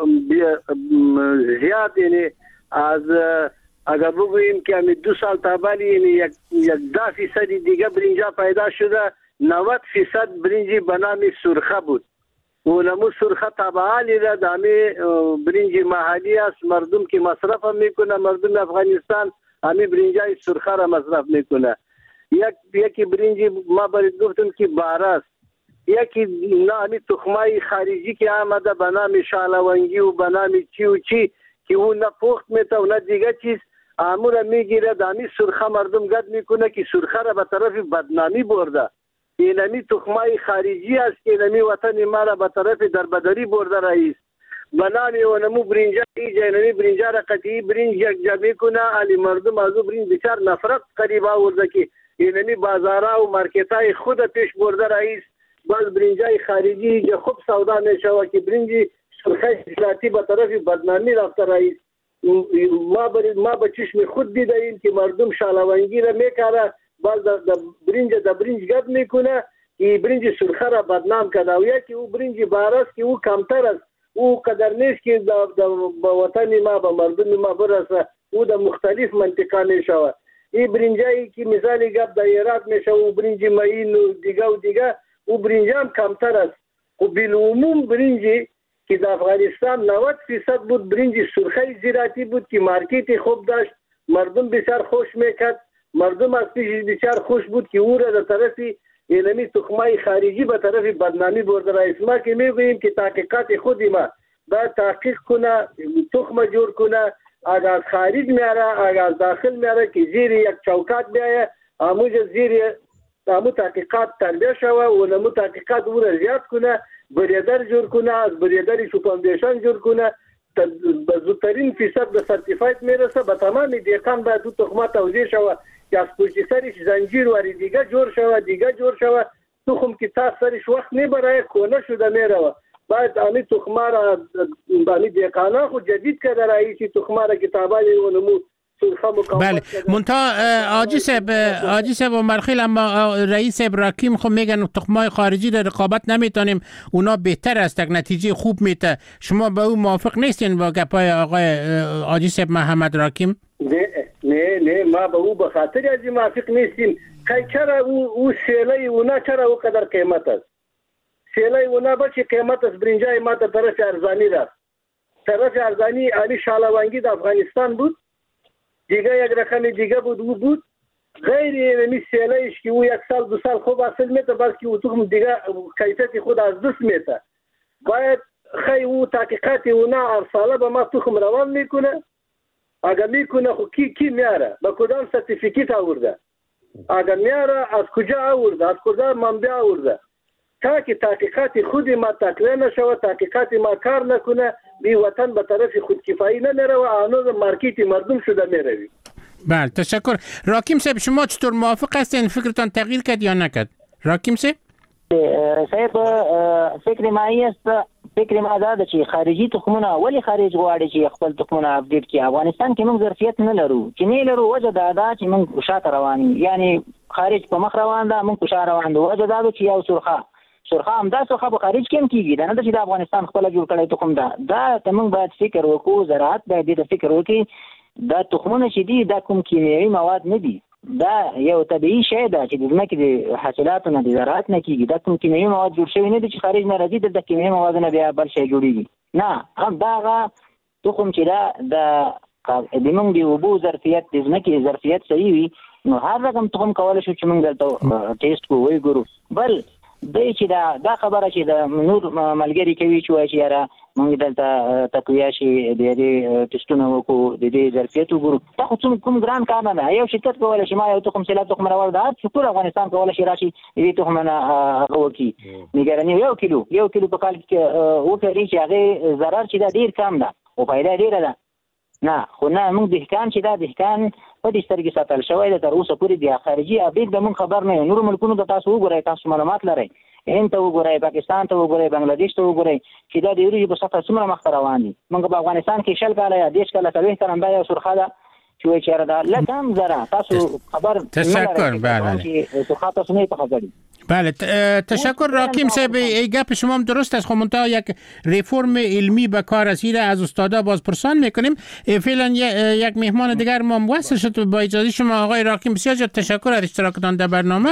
زیاد، یعنی از اگر بگوییم که همین دو سال تابالی یعنی یک یک ده فیصدی دیگه برنجا پیدا شده، نود فیصد برنجی به نام سرخه بود و نمو سرخه تابعالی را دامی برنج محلی است. مردم که مصرف هم میکنه، مردم افغانستان همی برنجای سرخه را مصرف میکنه. یک یکی برنجی ما برید گفتم که باره است، یکی نامی تخمای خارجی که آمده به نام شالوانگی و به نام چی و چی که اون نه پخت میته و نه دیگه چیز آموره میگیره. دامی سرخه مردم گد میکنه که سرخه را به طرف بدنامی برده. اینمی تخمای خارجی است که اینمی وطن ما را به طرف دربدری برده رئیس به نامی و نمو برنجا ایجا اینمی برنجا را قطعی برنج یک جا میکنه. علی مردم از او برنج بسیار نفرت قریب آورده که اینمی بازارا و مارکتای خود پیش برده رئیس. باز برنجای خارجی که خوب سودا میشوه که برنجی سرخه زراعتی به طرف بدنامی رفته رئیس. ما ما به چشم خود دیدیم که مردم شالوانگی را میکاره، باز د برنج د برنج گد میکنه که برنج سرخه را بدنام کنه و یکی او برنج بارس که او کمتر است، او قدر نیست که د وطن ما به مردم ما برسه، او د مختلف منطقه میشوه. این برنجایی که مثالی گپ د ایراد میشه او برنج معین و دیگه و دیگه او برنج هم کمتر است. و بالعموم برنجی که در افغانستان نود فیصد بود برنج سرخه زراعتی بود که مارکت خوب داشت، مردم بسیار خوش میکرد، مردم از پیش بسیار خوش بود که او را در طرف اینمی تخمای خارجی به طرف بدنامی برده رئیس. ما که میگوییم که تحقیقات خودی ما باید تحقیق کنه، تخم جور کنه، اگر از خارج میاره اگر از داخل میاره که زیر یک چوکات بیایه آموز زیر آمو تحقیقات تربیه شوه و نمو تحقیقات او را زیاد کنه، بریدر جور کنه، از بریدری شوپاندیشن جور کنه، به زودترین فیصد به سرتیفایت میرسه. به تمام دیقان باید او تخمه توضیح شوه که از پشت سرش زنجیر واری دیگه جور شوه دیگه جور شوه. تخم که تا سرش وقت میبره کونه شده میروه. باید آنی تخمه را آنی دیقانه خود جدید کرده رئیسی تخمه را کتابای و نمو بله. منتها حاجی صاحب حاجی صاحب و مرخیل، اما رئیس ابراکیم خب میگن تخمای خارجی را رقابت نمیتونیم، اونا بهتر است، یک نتیجه خوب میته. شما با او موافق نیستین با گپای آقای حاجی صاحب محمد راکیم؟ نه نه نه ما با او به خاطر از موافق نیستیم. چرا او او سیله اونا چرا او قدر قیمت است؟ سیلای اونا بچه قیمت از برنجای ما در طرف ارزانی رفت. طرف ارزانی علی شالوانگی در افغانستان بود، دیگه یک رقم دیگه بود او بود. غیر می سیلایش که او یک سال دو سال خوب حاصل میته، بلکه او تخم دیگه کیفیت خود از دست میته. باید خیلی او تحقیقات اونا هر ساله به ما تخم روان میکنه. اگر میکنه خو کی کی میاره، با کدام سرتیفیکیت آورده، اگر میاره از کجا آورده، از کجا منبع آورده، تا که تحقیقات خودی ما تکلیه نشود، تحقیقات ما کار نکنه، بی وطن به طرف خودکفایی نمیره و آنو مارکیت مردم شده میروی. بله تشکر. راکیم صاحب شما چطور موافق هستین؟ فکرتان تغییر کرد یا نکرد؟ راکیم صاحب صاحب فکر ما است، فکر ما دا چې خارجي تخمونه ولی خارج غواړي چې خپل تخمونه اپډیټ کړي. افغانستان کې موږ ظرفیت نه لرو، چې نه لرو وجه دا ده چې موږ شاته روان یو، یعنی خارج په مخ روان ده، موږ په شا روان دو. وجه دا ده چې یو سرخه سرخه هم دا سرخه په خارج کې هم کیږي، دا نه ده چې د افغانستان خپل جوړ کړی تخم ده. دا ته موږ باید فکر وکړو، زراعت باید دې فکر وکړي دا تخمونه چې دي دا کوم کیمیاوي مواد نه دي، دا یو طبيعي شی ده چې د ځمکې د حاصلاتو نه د زراعت نه کیږي. دا کوم کیمیاوي مواد جوړ شوی نه دي چې خارج نه راځي، د کیمیاوي مواد نه بیا بل شی جوړیږي. نه هم دا تخم چې دا د موږ د اوبو ظرفیت د ځمکې ظرفیت صحیح وي، نو هر رقم تخم کولای شو چې موږ دلته ټیسټ کوو وی ګورو. بل دی چې دا دا خبره چې د نور ملګری کوي چې وایي چې یاره موږ دلته تقویه شي د دې ټیسټونه وکړو، د دې ظرفیت وګورو، دا خو کوم ګران کار نه ده. یو شرکت کولی شي ما یو تخم سیلاب تخم راوړ ده، ټول افغانستان کولی شي راشي د دې تخم نه هغه وکړي نګراني یو کیلو یو کیلو په کال کې وکړي چې هغې ضرر چې دا ډېر کم ده او فایده ډېره ده. نه خو نه موږ دهقان چې دا دهقان په دې سترګې ساتل شوی ده تر اوسه پورې د خارجي اپډیټ د موږ خبر نه یو. نورو ملکونو ته تاسو وګورئ، تاسو معلومات لرئ، هند ته وګورئ، پاکستان ته وګورئ، بنگلاديش ته وګورئ چې دا د وریجو په سطح څومره مخته روان دي. موږ په افغانستان کې شل کاله یا دېرش کاله څلوېښت کاله همدا یو سرخه ده چې وایي چېرې دا لږ هم زره تاسو خبر تشکر. بله چې سرخه تاسو نه یې پخه کړي. بله تشکر راکیم صاحب. ای گپ شما هم درست است، خب منتها یک ریفرم علمی به کار است. از استادا باز پرسان میکنیم. فعلا یک مهمان دیگر ما موصل شد با اجازه شما آقای راکیم. بسیار زیاد تشکر از اشتراکتان در برنامه.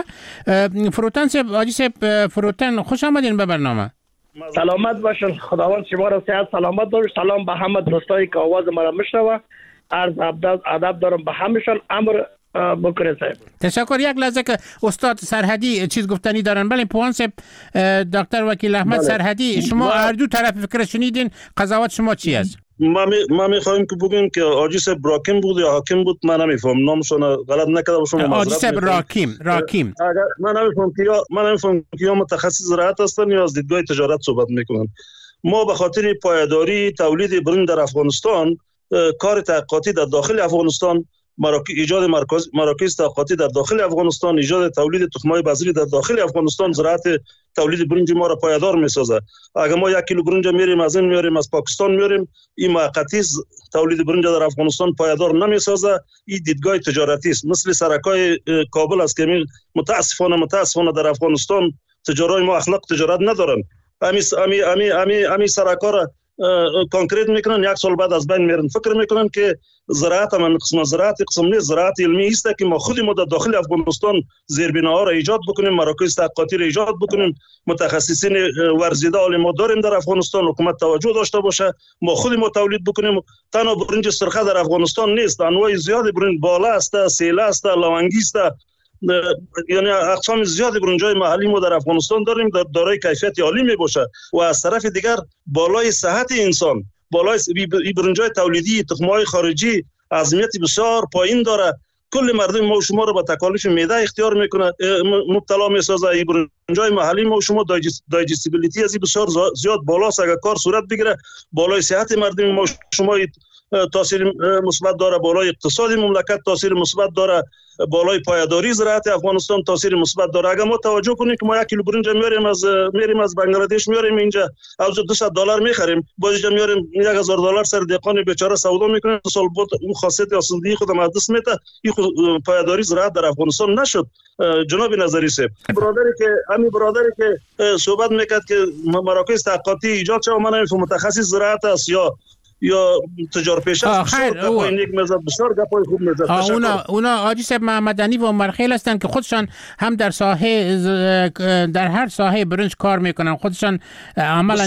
فروتن صاحب، حاجی صاحب فروتن، خوش آمدین به برنامه. سلامت باشین، خداوند شما را صحت سلامت داشت. سلام به همه دوستایی که آواز ما را میشنوه، عرض ادب دارم به همشون. امر بکره صاحب تشکر. یک لحظه که استاد سرحدی چیز گفتنی دارن. بله پوان صاحب، دکتر وکیل احمد سرحدی، شما هر دو طرف فکر شنیدین، قضاوت شما چی است؟ ما می ما میخوایم که بگیم که حاجی صاحب راکیم بود یا حاکم بود، من نمیفهم نامشون غلط نکرده باشم. حاجی صاحب راکیم راکیم من نمیفهم که یا من نمیفهم که یا متخصص زراعت هستن یا از دیدگاه تجارت صحبت میکنن. ما به خاطر پایداری تولید برنج در افغانستان، کار تحقیقاتی در داخل افغانستان، مراکز ایجاد مرکز مراکز تحقیقاتی در داخل افغانستان، ایجاد تولید تخم‌های بذری در داخل افغانستان، زراعت تولید برنج ما را پایدار می‌سازه. اگر ما یک کیلو برنج میاریم از این میاریم از پاکستان میاریم، این موقتی تولید برنج در افغانستان پایدار نمی‌سازه. این دیدگاه تجارتی است، مثل سرکای کابل است که متاسفانه متاسفانه در افغانستان تجارای ما اخلاق تجارت ندارن. امی امی امی امی امی سرکا را کانکریت میکنن، یک سال بعد از بین میرن. فکر میکنن که زراعت من قسم زراعت قسم نه، زراعت علمی است که ما خودی ما در داخل افغانستان زیربناها را ایجاد بکنیم، مراکز تحقیقاتی را ایجاد بکنیم، متخصصین ورزیده عالی ما داریم در افغانستان، حکومت توجه داشته باشه، ما خودی ما تولید بکنیم. تنها برنج سرخه در افغانستان نیست، انواع زیادی برنج بالا است، سیله است، لونگی است، یعنی اقسام زیادی برنجای محلی ما در افغانستان داریم، در دارای کیفیت عالی می باشه و از طرف دیگر بالای صحت انسان، بالای این برنجای تولیدی تخم‌های خارجی اهمیت بسیار پایین داره. کل مردم ما و شما رو با تکالیف معده اختیار میکنه، مبتلا میسازه. این برنجای محلی ما و شما دایجستیبیلیتی از این بسیار زیاد بالاست. اگر کار صورت بگیره بالای صحت مردم ما و شما تاثیر مثبت داره، بالای اقتصادی مملکت تاثیر مثبت داره، بالای پایداری زراعت افغانستان تاثیر مثبت داره. اگر ما توجه کنیم که ما یک کیلو برنج میاریم از میاریم از بنگلادش میاریم اینجا از دویست دلار میخریم، باز اینجا میاریم یک هزار دلار سر دهقان بیچاره سودا میکنه، سال بعد اون خاصیت آسودگی خودم از دست میده. این پایداری زراعت در افغانستان نشد. جناب نظری صاحب، برادری که همین برادری که صحبت میکرد که مراکز تحقیقاتی ایجاد شد، من نمیفهم متخصص زراعت است یا یا تجار پیش است بسیار گپای نیک میزد، بسیار گپای خوب میزد. اونا اونا حاجی صاحب محمدعلی و عمرخیل هستند که خودشان هم در ساحه در هر ساحه برنج کار میکنن، خودشان عملا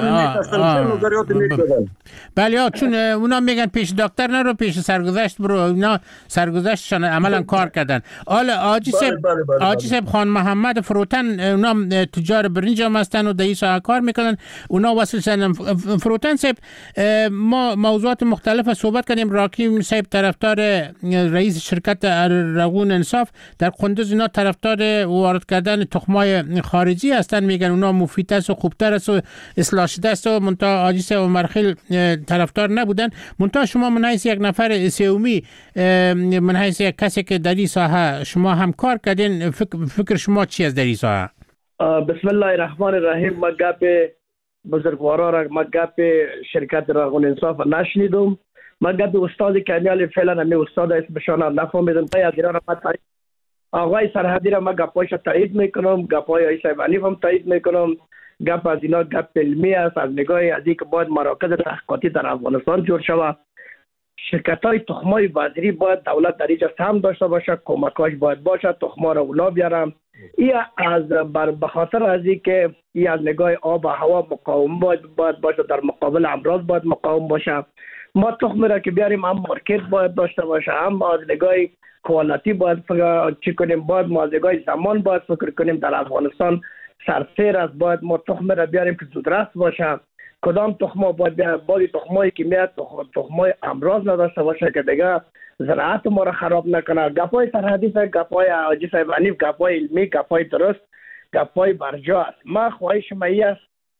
بله. چون اونا میگن پیش دکتر نرو، پیش سرگذشت برو. اونا سرگذشتشان عملا کار کردن. حالا حاجی صاحب حاجی صاحب خان محمد فروتن اونا تجار برنج هم هستن و در این ساحه کار میکنن. اونا وصل شدن. فروتن صاحب ما موضوعات مختلف صحبت کردیم. راکیم صاحب طرفدار رئیس شرکت ارغون انصاف در قندوز، اینا طرفدار وارد کردن تخمای خارجی هستن، میگن اونا مفید است و خوبتر است و اصلاح شده است و منتها حاجی صاحب و مرخیل طرفدار نبودن. منتها شما من حیث یک نفر سومی، من حیث یک کسی که در این ساحه شما هم کار کردین، فکر, فکر شما چی از در این ساحه؟ بسم الله الرحمن الرحیم. ما گپ بزرگوارا را ما گپ شرکت ارغون انصاف نشنیدم. ما گپ استاد کمیال فعلا می استاد اسمشان نفهمیدم. تا از ایران ما آقای سرحدی را ما گپایش تایید میکنم، گپای آقای صاحب عنیف هم تایید میکنم. گپ از اینا گپ علمی است، از نگاه از اینکه باید مراکز تحقیقاتی در افغانستان جور شود. شرکت‌های تخمای وزیری باید دولت در اینجا سهم داشته باشه، کمکاش باید باشه، تخما را اونا بیارم. این از بر بخاطر از اینکه این از نگاه آب و هوا مقاوم باید باید باشه، در مقابل امراض باید مقاوم باشه. ما تخم را که بیاریم هم مارکت باید داشته باشه، هم از نگاه کوالیتی باید فکر چی کنیم، باید ما از نگاه زمان باید فکر کنیم. در افغانستان سرسیر است، باید ما تخم را بیاریم که زودرس باشه. کدام تخم باید بیاریم؟ باید تخمایی که میاد تخمای امراض نداشته باشه که دیگه زراعت ما را خراب نکنه. گپای سرحدی است، گپای حاجی صاحب عنیف، گپای علمی، گپای درست، گپای برجا است. ما خواهش ما است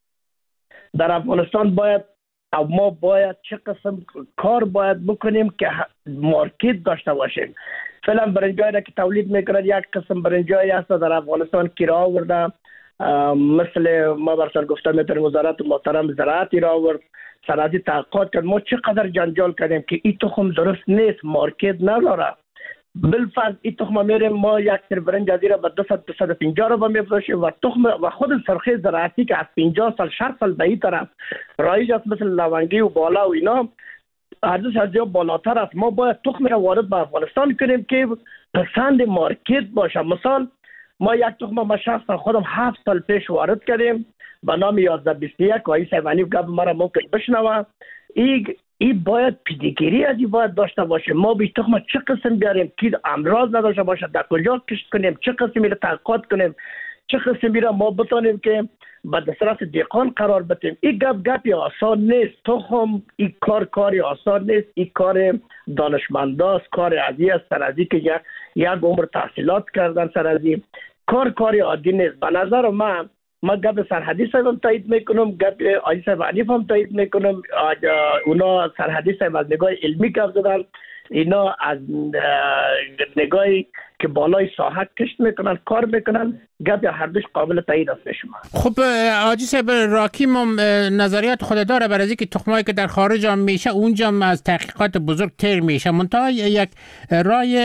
در افغانستان باید او ما باید چه قسم کار باید بکنیم که مارکت داشته باشیم. فعلا برنجایی را که تولید میکنند، یک قسم برنجایی هست در افغانستان که را آورده، مثل ما برسان گفتم میتونیم وزارت محترم زراعتی را آورد، سرحدی تحقیقات کرد. ما چقدر جنجال کردیم که این تخم درست نیست، مارکت نداره. بالفرض این تخم میریم ما یک سر برنج از را به دویست تا دویست و پنجاه رو میفروشیم و تخم و خود سرخه زراعتی که از پنجاه سال شصت سال به این طرف رایج است، مثل لونگی و بالا و اینا ارزش از جا بالاتر است. ما باید تخم را وارد به افغانستان کنیم که پسند مارکت باشه. مثلا ما یک تخم ما شخصا خودم هفت سال پیش وارد کردیم به نام یازده بیست و یک. آقای صاحب عنیف گپ مرا ممکن بشنوه. این این باید پیداگیری از این باید داشته باشه. ما به تخم چه قسم بیاریم که امراض نداشته باشه، در کجا کشت کنیم، چه قسمی را تحقیقات کنیم، چه قسمی را ما بتونیم که به دسترس دیقان قرار بدیم. این گپ گپی آسان نیست. تخم این کار کاری آسان نیست. این کار دانشمنداست، کار عادی است. سر از که یک یک عمر تحصیلات کردن، سر از کار کاری عادی نیست. به نظر من ما گپ سرحدی صاحب هم تایید میکنم، گپ آقای صاحب عنیف هم تایید میکنم. اونا سرحدی صاحب از نگاه علمی گپ زدن، اینا از نگاهی که بالای ساحت کشت میکنن، کار میکنن. گپ هر دوش قابل تایید است شما. خب حاجی صاحب راکیم هم نظریات خود داره برای اینکه تخمایی که در خارج هم میشه اونجا هم از تحقیقات بزرگ تر میشه. منتها یک رای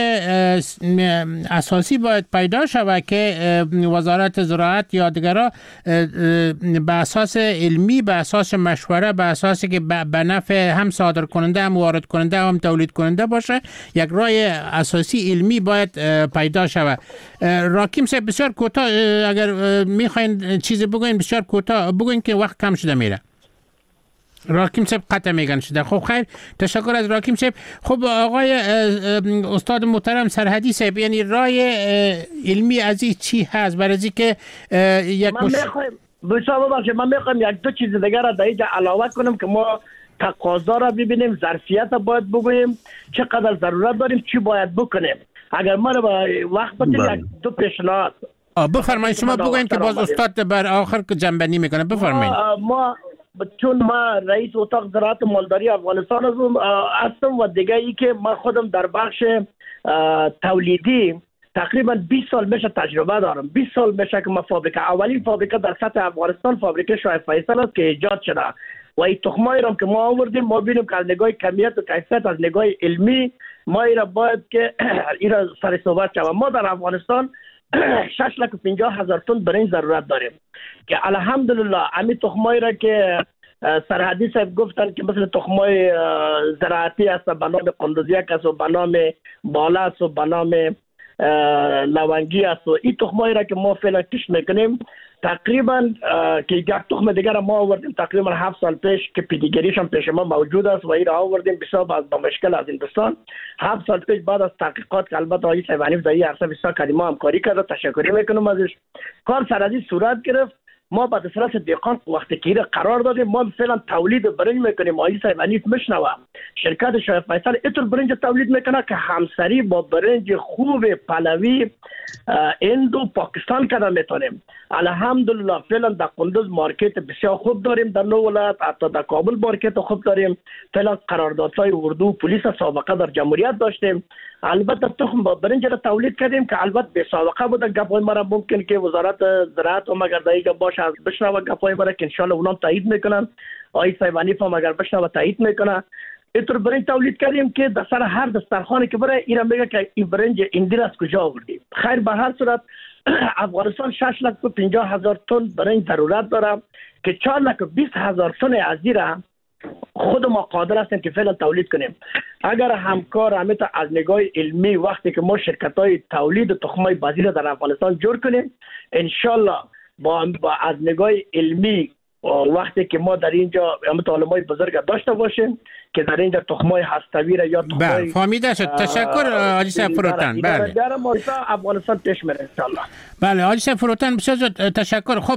اساسی باید پیدا شود که وزارت زراعت یا دیگرها به اساس علمی، به اساس مشوره، به اساسی که به نفع هم صادر کننده هم وارد کننده هم تولید کننده باشه، یک رای اساسی علمی باید پیدا شود. راکیم صاحب بسیار کوتاه اگر میخواین چیزی بگوین بسیار کوتاه بگوین که وقت کم شده میره. راکیم صاحب قطع میگن شده. خب خیر، تشکر از راکیم صاحب. خب آقای استاد محترم سرحدی صاحب، یعنی رای علمی از این چی هست برای اینکه یک من میخوایم بسیار ببخشید من میخوایم یک دو چیز دیگر را در اینجا علاوه کنم که ما تقاضا را ببینیم، ظرفیت را باید بگوییم، چقدر ضرورت داریم، چی باید بکنیم. اگر ما با وقت بدید یک دو پیشنهاد بفرمایید شما بگوین که باز استاد بر آخر که جنبندی میکنه. بفرمایید. ما چون ما رئیس اتاق زراعت مالداری افغانستان هستم و دیگه ای که ما خودم در بخش تولیدی تقریبا بیست سال میشه تجربه دارم. بیست سال میشه که ما فابریکه اولین فابریکه در سطح افغانستان فابریکه شاه فیصل است که ایجاد شده و این تخمایی را که ما آوردیم ما ببینیم که از نگاه کمیت و کیفیت، از نگاه علمی ما اینا باید که اینا سر صحبت شود. ما در افغانستان شش لک و پنجاه هزار تن برنج ضرورت داریم که الحمدلله همین تخمایی را که سرحدی صاحب گفتن که مثل تخمای زراعتی است به نام قندوزیک است و به نام بالا است و به نام لونگی است و این تخمایی را که ما فعلا کشت میکنیم تقریبا که یک تخم دیگر ما آوردیم تقریبا هفت سال پیش که پیدیگریش هم پیش ما موجود است و این را آوردیم بسیار با مشکل از هندوستان. هفت سال پیش بعد از تحقیقات که البته آقای صاحب حنیف در این عرصه بسیار کردیم همکاری کرد، تشکری میکنم ازش. کار سرحدی صورت گرفت. ما به صورت دهقان وقتی که این قرار دادیم ما فعلا تولید برنج میکنیم. آقای صاحب حنیف میشنوه شرکت شاه فیصل اتر برنج تولید میکنه که همسری با برنج خوب پهلوی هند و پاکستان کردن میتونیم. الحمدلله فعلا در قندوز مارکت بسیار خوب داریم، در نو ولایت حتی در کابل مارکت خوب داریم. فعلا قراردادهای اردو و پلیس سابقه در جمهوریت داشتیم. البته تخم با برنج را تولید کردیم که البته به سابقه بوده. گپای مرا ممکن که وزارت زراعت و مگر دایگه باشه از بشنوه گپای مرا که انشالله اونام تایید میکنن. آقای صاحب حنیف هم اگر بشنوه تایید میکنه. اینطور برنج تولید کردیم که در سر هر دسترخوانی که بره ایران میگه که این برنج ایندیر از کجا آوردیم. خیر به هر صورت افغانستان شش لک و پنجاه هزار تن برنج ضرورت داره که چهار لک و بیست هزار تن از این را خود ما قادر هستیم که فعلا تولید کنیم. اگر همکار همیتا از نگاه علمی وقتی که ما شرکت های تولید تخمای بازی در افغانستان جور کنیم انشالله با, با از نگاه علمی وقتی که ما در اینجا همیتا علمای بزرگ داشته باشیم که در اینجا تخمای هستوی را یا تخمای بله فهمیده شد. تشکر حاجی صاحب فروتن. بله در مورد افغانستان پیش میره انشالله. بله حاجی صاحب فروتن بسیار تشکر. خب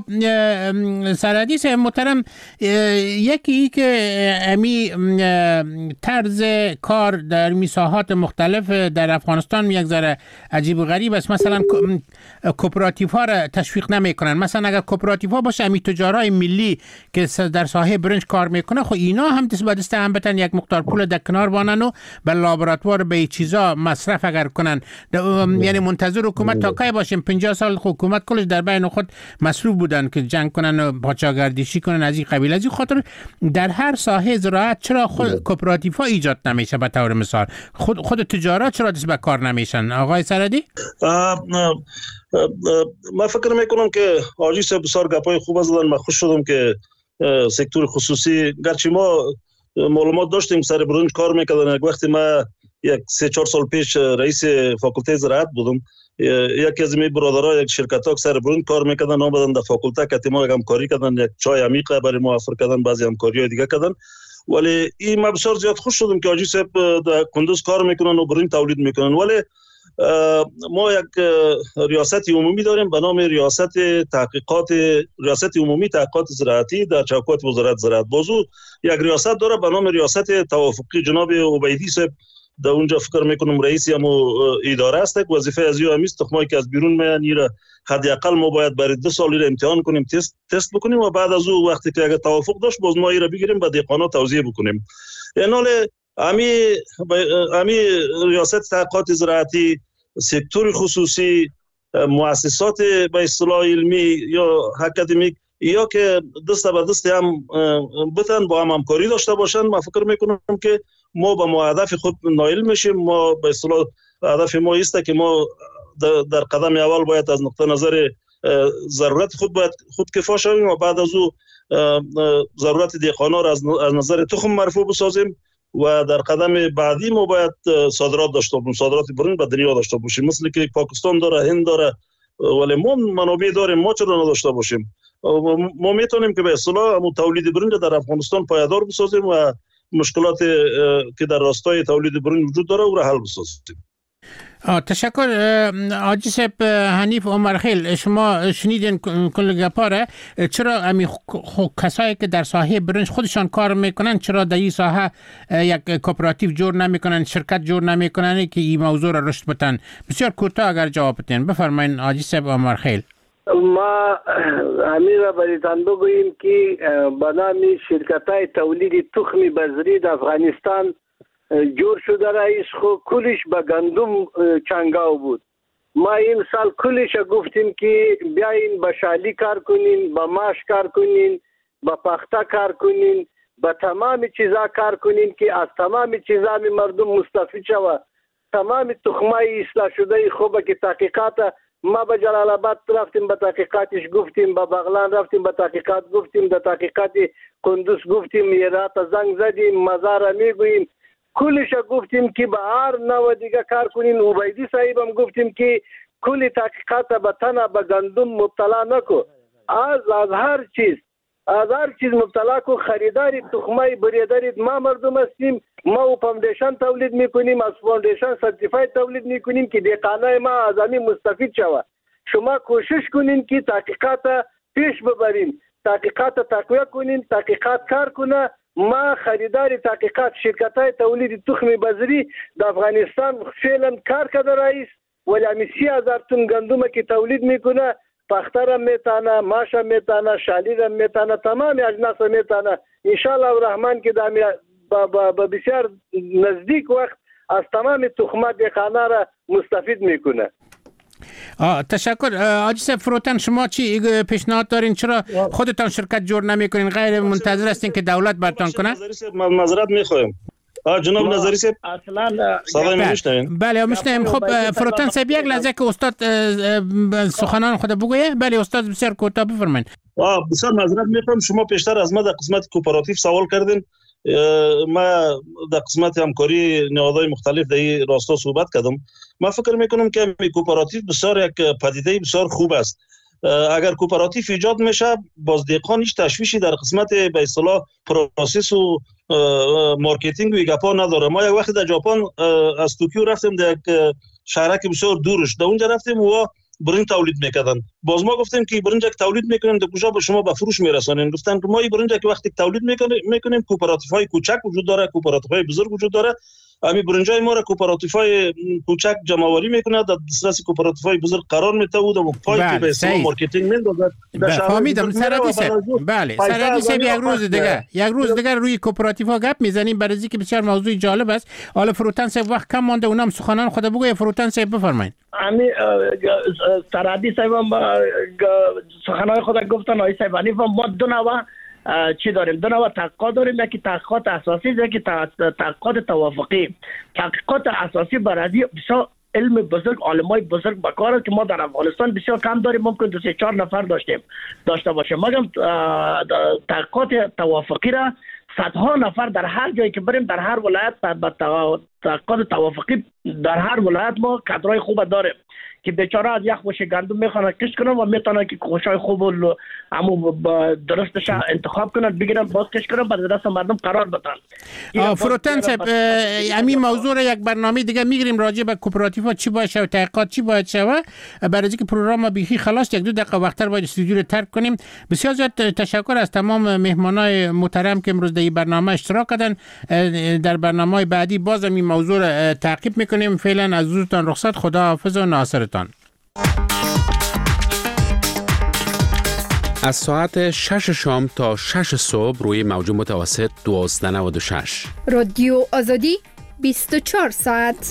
سرحدی صاحب محترم یکی ای که امی طرز کار در میساحات مختلف در افغانستان یک ذره عجیب و غریب است. مثلا کوپراتیو ها را تشویق نمیکنن. مثلا اگر کوپراتیو ها باشه امی تجارای ملی که در ساحه برنج کار میکنه خب اینا هم دست به دست هم بتن یک مقدار پول در کنار بانن و به لابراتوار به چیزا مصرف اگر کنن. یعنی منتظر حکومت تا کی باشیم؟ پنجاه سال حکومت کلش در بین خود مصروف بودن که جنگ کنن و پاچاگردشی کنن از این قبیل. از این خاطر در هر ساحه زراعت چرا خود کوپراتیو ها ایجاد نمیشه؟ به طور مثال خود خود تجارت چرا دست به کار نمیشن؟ آقای سرحدی من فکر میکنم که حاجی صاحب بسیار گپای خوب زدن. من خوش شدم که سکتور خصوصی گرچه ما معلومات داشتیم سر برنج کار میکردن. یک وقتی ما یک سه چهار سال پیش رئیس فاکولته زراعت بودم، یکی از می برادرها یک شرکت ها که سر برنج کار میکردن آمدن در فاکولته که ما یک همکاری کردن، یک چای عمیق برای ما افر کردن، بعضی همکاری های دیگه کردن. ولی این ما بسیار زیاد خوش شدم که حاجی صاحب در کندوز کار میکنن و برنج تولید میکنن. ولی ما یک ریاست عمومی داریم به نام ریاست تحقیقات ریاست عمومی تحقیقات زراعتی در چوکات وزارت زراعت. بازو یک ریاست داره به نام ریاست توافقی. جناب عبیدی صاحب در اونجا فکر میکنم رئیسی هم اداره است. یک وظیفه از یو همیست تخمایی که از بیرون میان ایرا حداقل ما باید برای دو سال را امتحان کنیم، تست تست بکنیم و بعد از او وقتی که اگه توافق داشت باز ما ایرا بگیریم به دهقانا توزیع بکنیم. اینال امی امی ریاست تحقیقات زراعتی، سکتور خصوصی، مؤسسات به اصطلاح علمی یا اکادمیک یا که دست به دست هم بتن با هم همکاری داشته باشن، من فکر میکنم که ما به هدف خود نائل میشیم. ما به اصطلاح هدف ما است که ما در قدم اول باید از نقطه نظر ضرورت خود باید خود کفا شویم و بعد از او ضرورت دهقانا را از نظر تخم مرفوع بسازیم و در قدم بعدی ما باید صادرات داشته باشیم، صادرات برنج به دنیا داشته باشیم. مثل که پاکستان داره، هند داره، ولی ما منابع داریم، ما چرا نداشته باشیم؟ ما میتونیم که به اصطلاح تولید برنج در افغانستان پایدار بسازیم و مشکلات که در راستای تولید برنج وجود داره او را حل بسازیم. تشکر حاجی صاحب حنیف عمرخیل. شما شنیدین کل گپاره. چرا امی کسایی که در ساحه برنج خودشان کار میکنن چرا در این ساحه یک کوپراتیو جور نمیکنن، شرکت جور نمیکنن که این موضوع را رشد بتن؟ بسیار کوتاه اگر جواب بدین بفرمایید حاجی صاحب عمرخیل. ما همین را بریتان بگوییم که به نام شرکت های تولید تخم بذری در افغانستان جور شده رئیس خو کلش به گندم چنگاو بود. ما این سال کلش گفتیم که بیاین به شالی کار کنین، به ماش کار کنین، به پخته کار کنین، به تمام چیزا کار کنین که از تمام چیزا می مردم مستفید شود. تمام تخمای اصلاح شده خوبه که تحقیقات ما به جلال آباد رفتیم به تحقیقاتش گفتیم، به بغلان رفتیم به تحقیقات گفتیم، در تحقیقات کندوز گفتیم، هرات زنگ زدیم، مزار میگوییم، کلش گفتیم که به هر نوع دیگه کار کنین. عبیدی صاحب هم گفتیم که کلی تحقیقات به تنه به گندم مبتلا نکو، از از هر چیز از هر چیز مبتلا کو. خریداری تخمه بریداری ما مردم هستیم، ما فاوندیشن تولید میکنیم، از فاوندیشن سرتیفاید تولید میکنیم که دیقانای ما از همین مستفید شوه. شما کوشش کنین که تحقیقات پیش ببرین، تحقیقات تقویه کنین، تحقیقات کار کنه. ما خریدار تحقیقات شرکت‌های تولید تخم بذری در افغانستان فعلا کار کرده رئیس، ولی همی سی هزار تن گندم که تولید میکنه، پختر هم میتانه، ماش هم میتانه، شالید هم میتانه، تمام اجناس هم میتانه. انشاءالله الرحمن که در با بسیار نزدیک وقت از تمام تخمات دیخانه را مستفید میکنه. آه تشکر. حاجی صاحب فروتن، شما چی پیشنهاد دارین؟ چرا خودتان شرکت جور نمیکنین؟ غیر منتظر هستین که دولت برتان کنه؟ معذرت میخوایم. آ جناب نظری صاحب اصلا صدای من میشنوین؟ بله میشنویم. خب فروتن صاحب یک لحظه که استاد سخنان خود بگویه. بله استاد بسیار کوتاه بفرمایید. آه بسیار معذرت میخوایم. شما پیشتر از ما در قسمت کوپراتیو سوال کردین. ما در قسمت همکاری نهادهای مختلف در این راستا صحبت کردم. ما فکر میکنم که کوپراتیو بسیار یک پدیده بسیار خوب است. اگر کوپراتیو ایجاد میشه، باز دیقان هیچ تشویشی در قسمت به اصطلاح پروسس و مارکتینگ و گپا نداره. ما یک وقت در ژاپن از توکیو رفتیم، در یک شهرک بسیار دورش، در اونجا رفتیم و برنج تولید میکردن. باز ما گفتیم که برنج که تولید میکنیم در کجا به شما به فروش میرسانیم؟ گفتن که ما این برنج که وقتی تولید میکنیم میکنیم کوپراتیوهای کوچک وجود داره، کوپراتیوهای بزرگ وجود داره. همین برنجای ما را کوپراتیوهای کوچک جمع‌آوری میکنه، در دسترس کوپراتیوهای بزرگ قرار میده و در پای که به اصطلاح مارکتینگ میندازه. فهمیدم سرادی صاحب. بله سرادی صاحب، یک روز دیگه یک روز دیگه روی کوپراتیوها گپ میزنیم، برای اینکه بسیار موضوع جالب است. حالا فروتن صاحب وقت کم مونده، اونم سخنان خود بگوی. فروتن صاحب بفرمایید. امی سرادی صاحب سخنان خود گفتن. آقای صاحب حنیف ما دو نوع چی داریم؟ دو نوع تحقیقات داریم. یکی تحقیقات اساسی، یکی تحقیقات توافقی. تحقیقات اساسی برای بسیار علم بزرگ، علمای بزرگ بکار که ما در افغانستان بسیار کم داریم. ممکن دو سه چهار نفر داشتیم داشته باشیم. مگم تحقیقات توافقی را صدها نفر در هر جایی که بریم، در هر ولایت تحقیقات توافقی در هر ولایت ما کادرای خوب داریم که بیچاره از یک خوش گندم میخوان کش کنن و میتونن که خوشای خوب و همو درستش انتخاب کنن، بگیرن باز کش کنن، بعد دست مردم قرار بدن. فروتن صاحب، همین موضوع را یک برنامه دیگه میگیریم راجع به کوپراتیوها چی باید شود، تحقیقات چی باید شود. برای اینکه پروگرام ما بیخی خلاص، یک دو دقیقه وقتتر باید استودیو رو ترک کنیم. بسیار زیاد تشکر از تمام مهمانای محترم که امروز در این برنامه اشتراک کردن. در برنامه‌های بعدی باز این موضوع را تعقیب میکنیم. فعلا از حضورتان رخصت. خداحافظ و ناصرتان. از ساعت شش شام تا شش صبح روی موج متوسط دوازده نود و شش. رادیو آزادی بیست و چهار ساعت.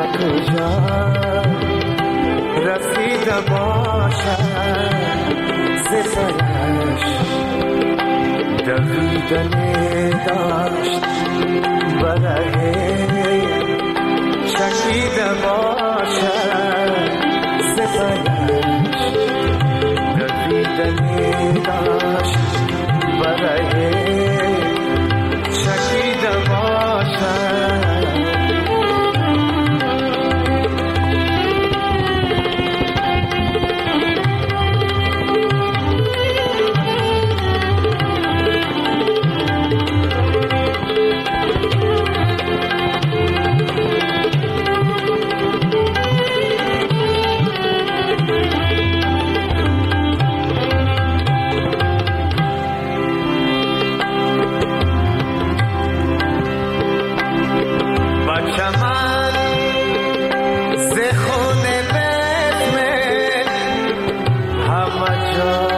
کجا رسیده باشد زفرش دویدنی داشت برای چکیده باشد زفرش دویدنی داشت برای چکیده باشد همه جا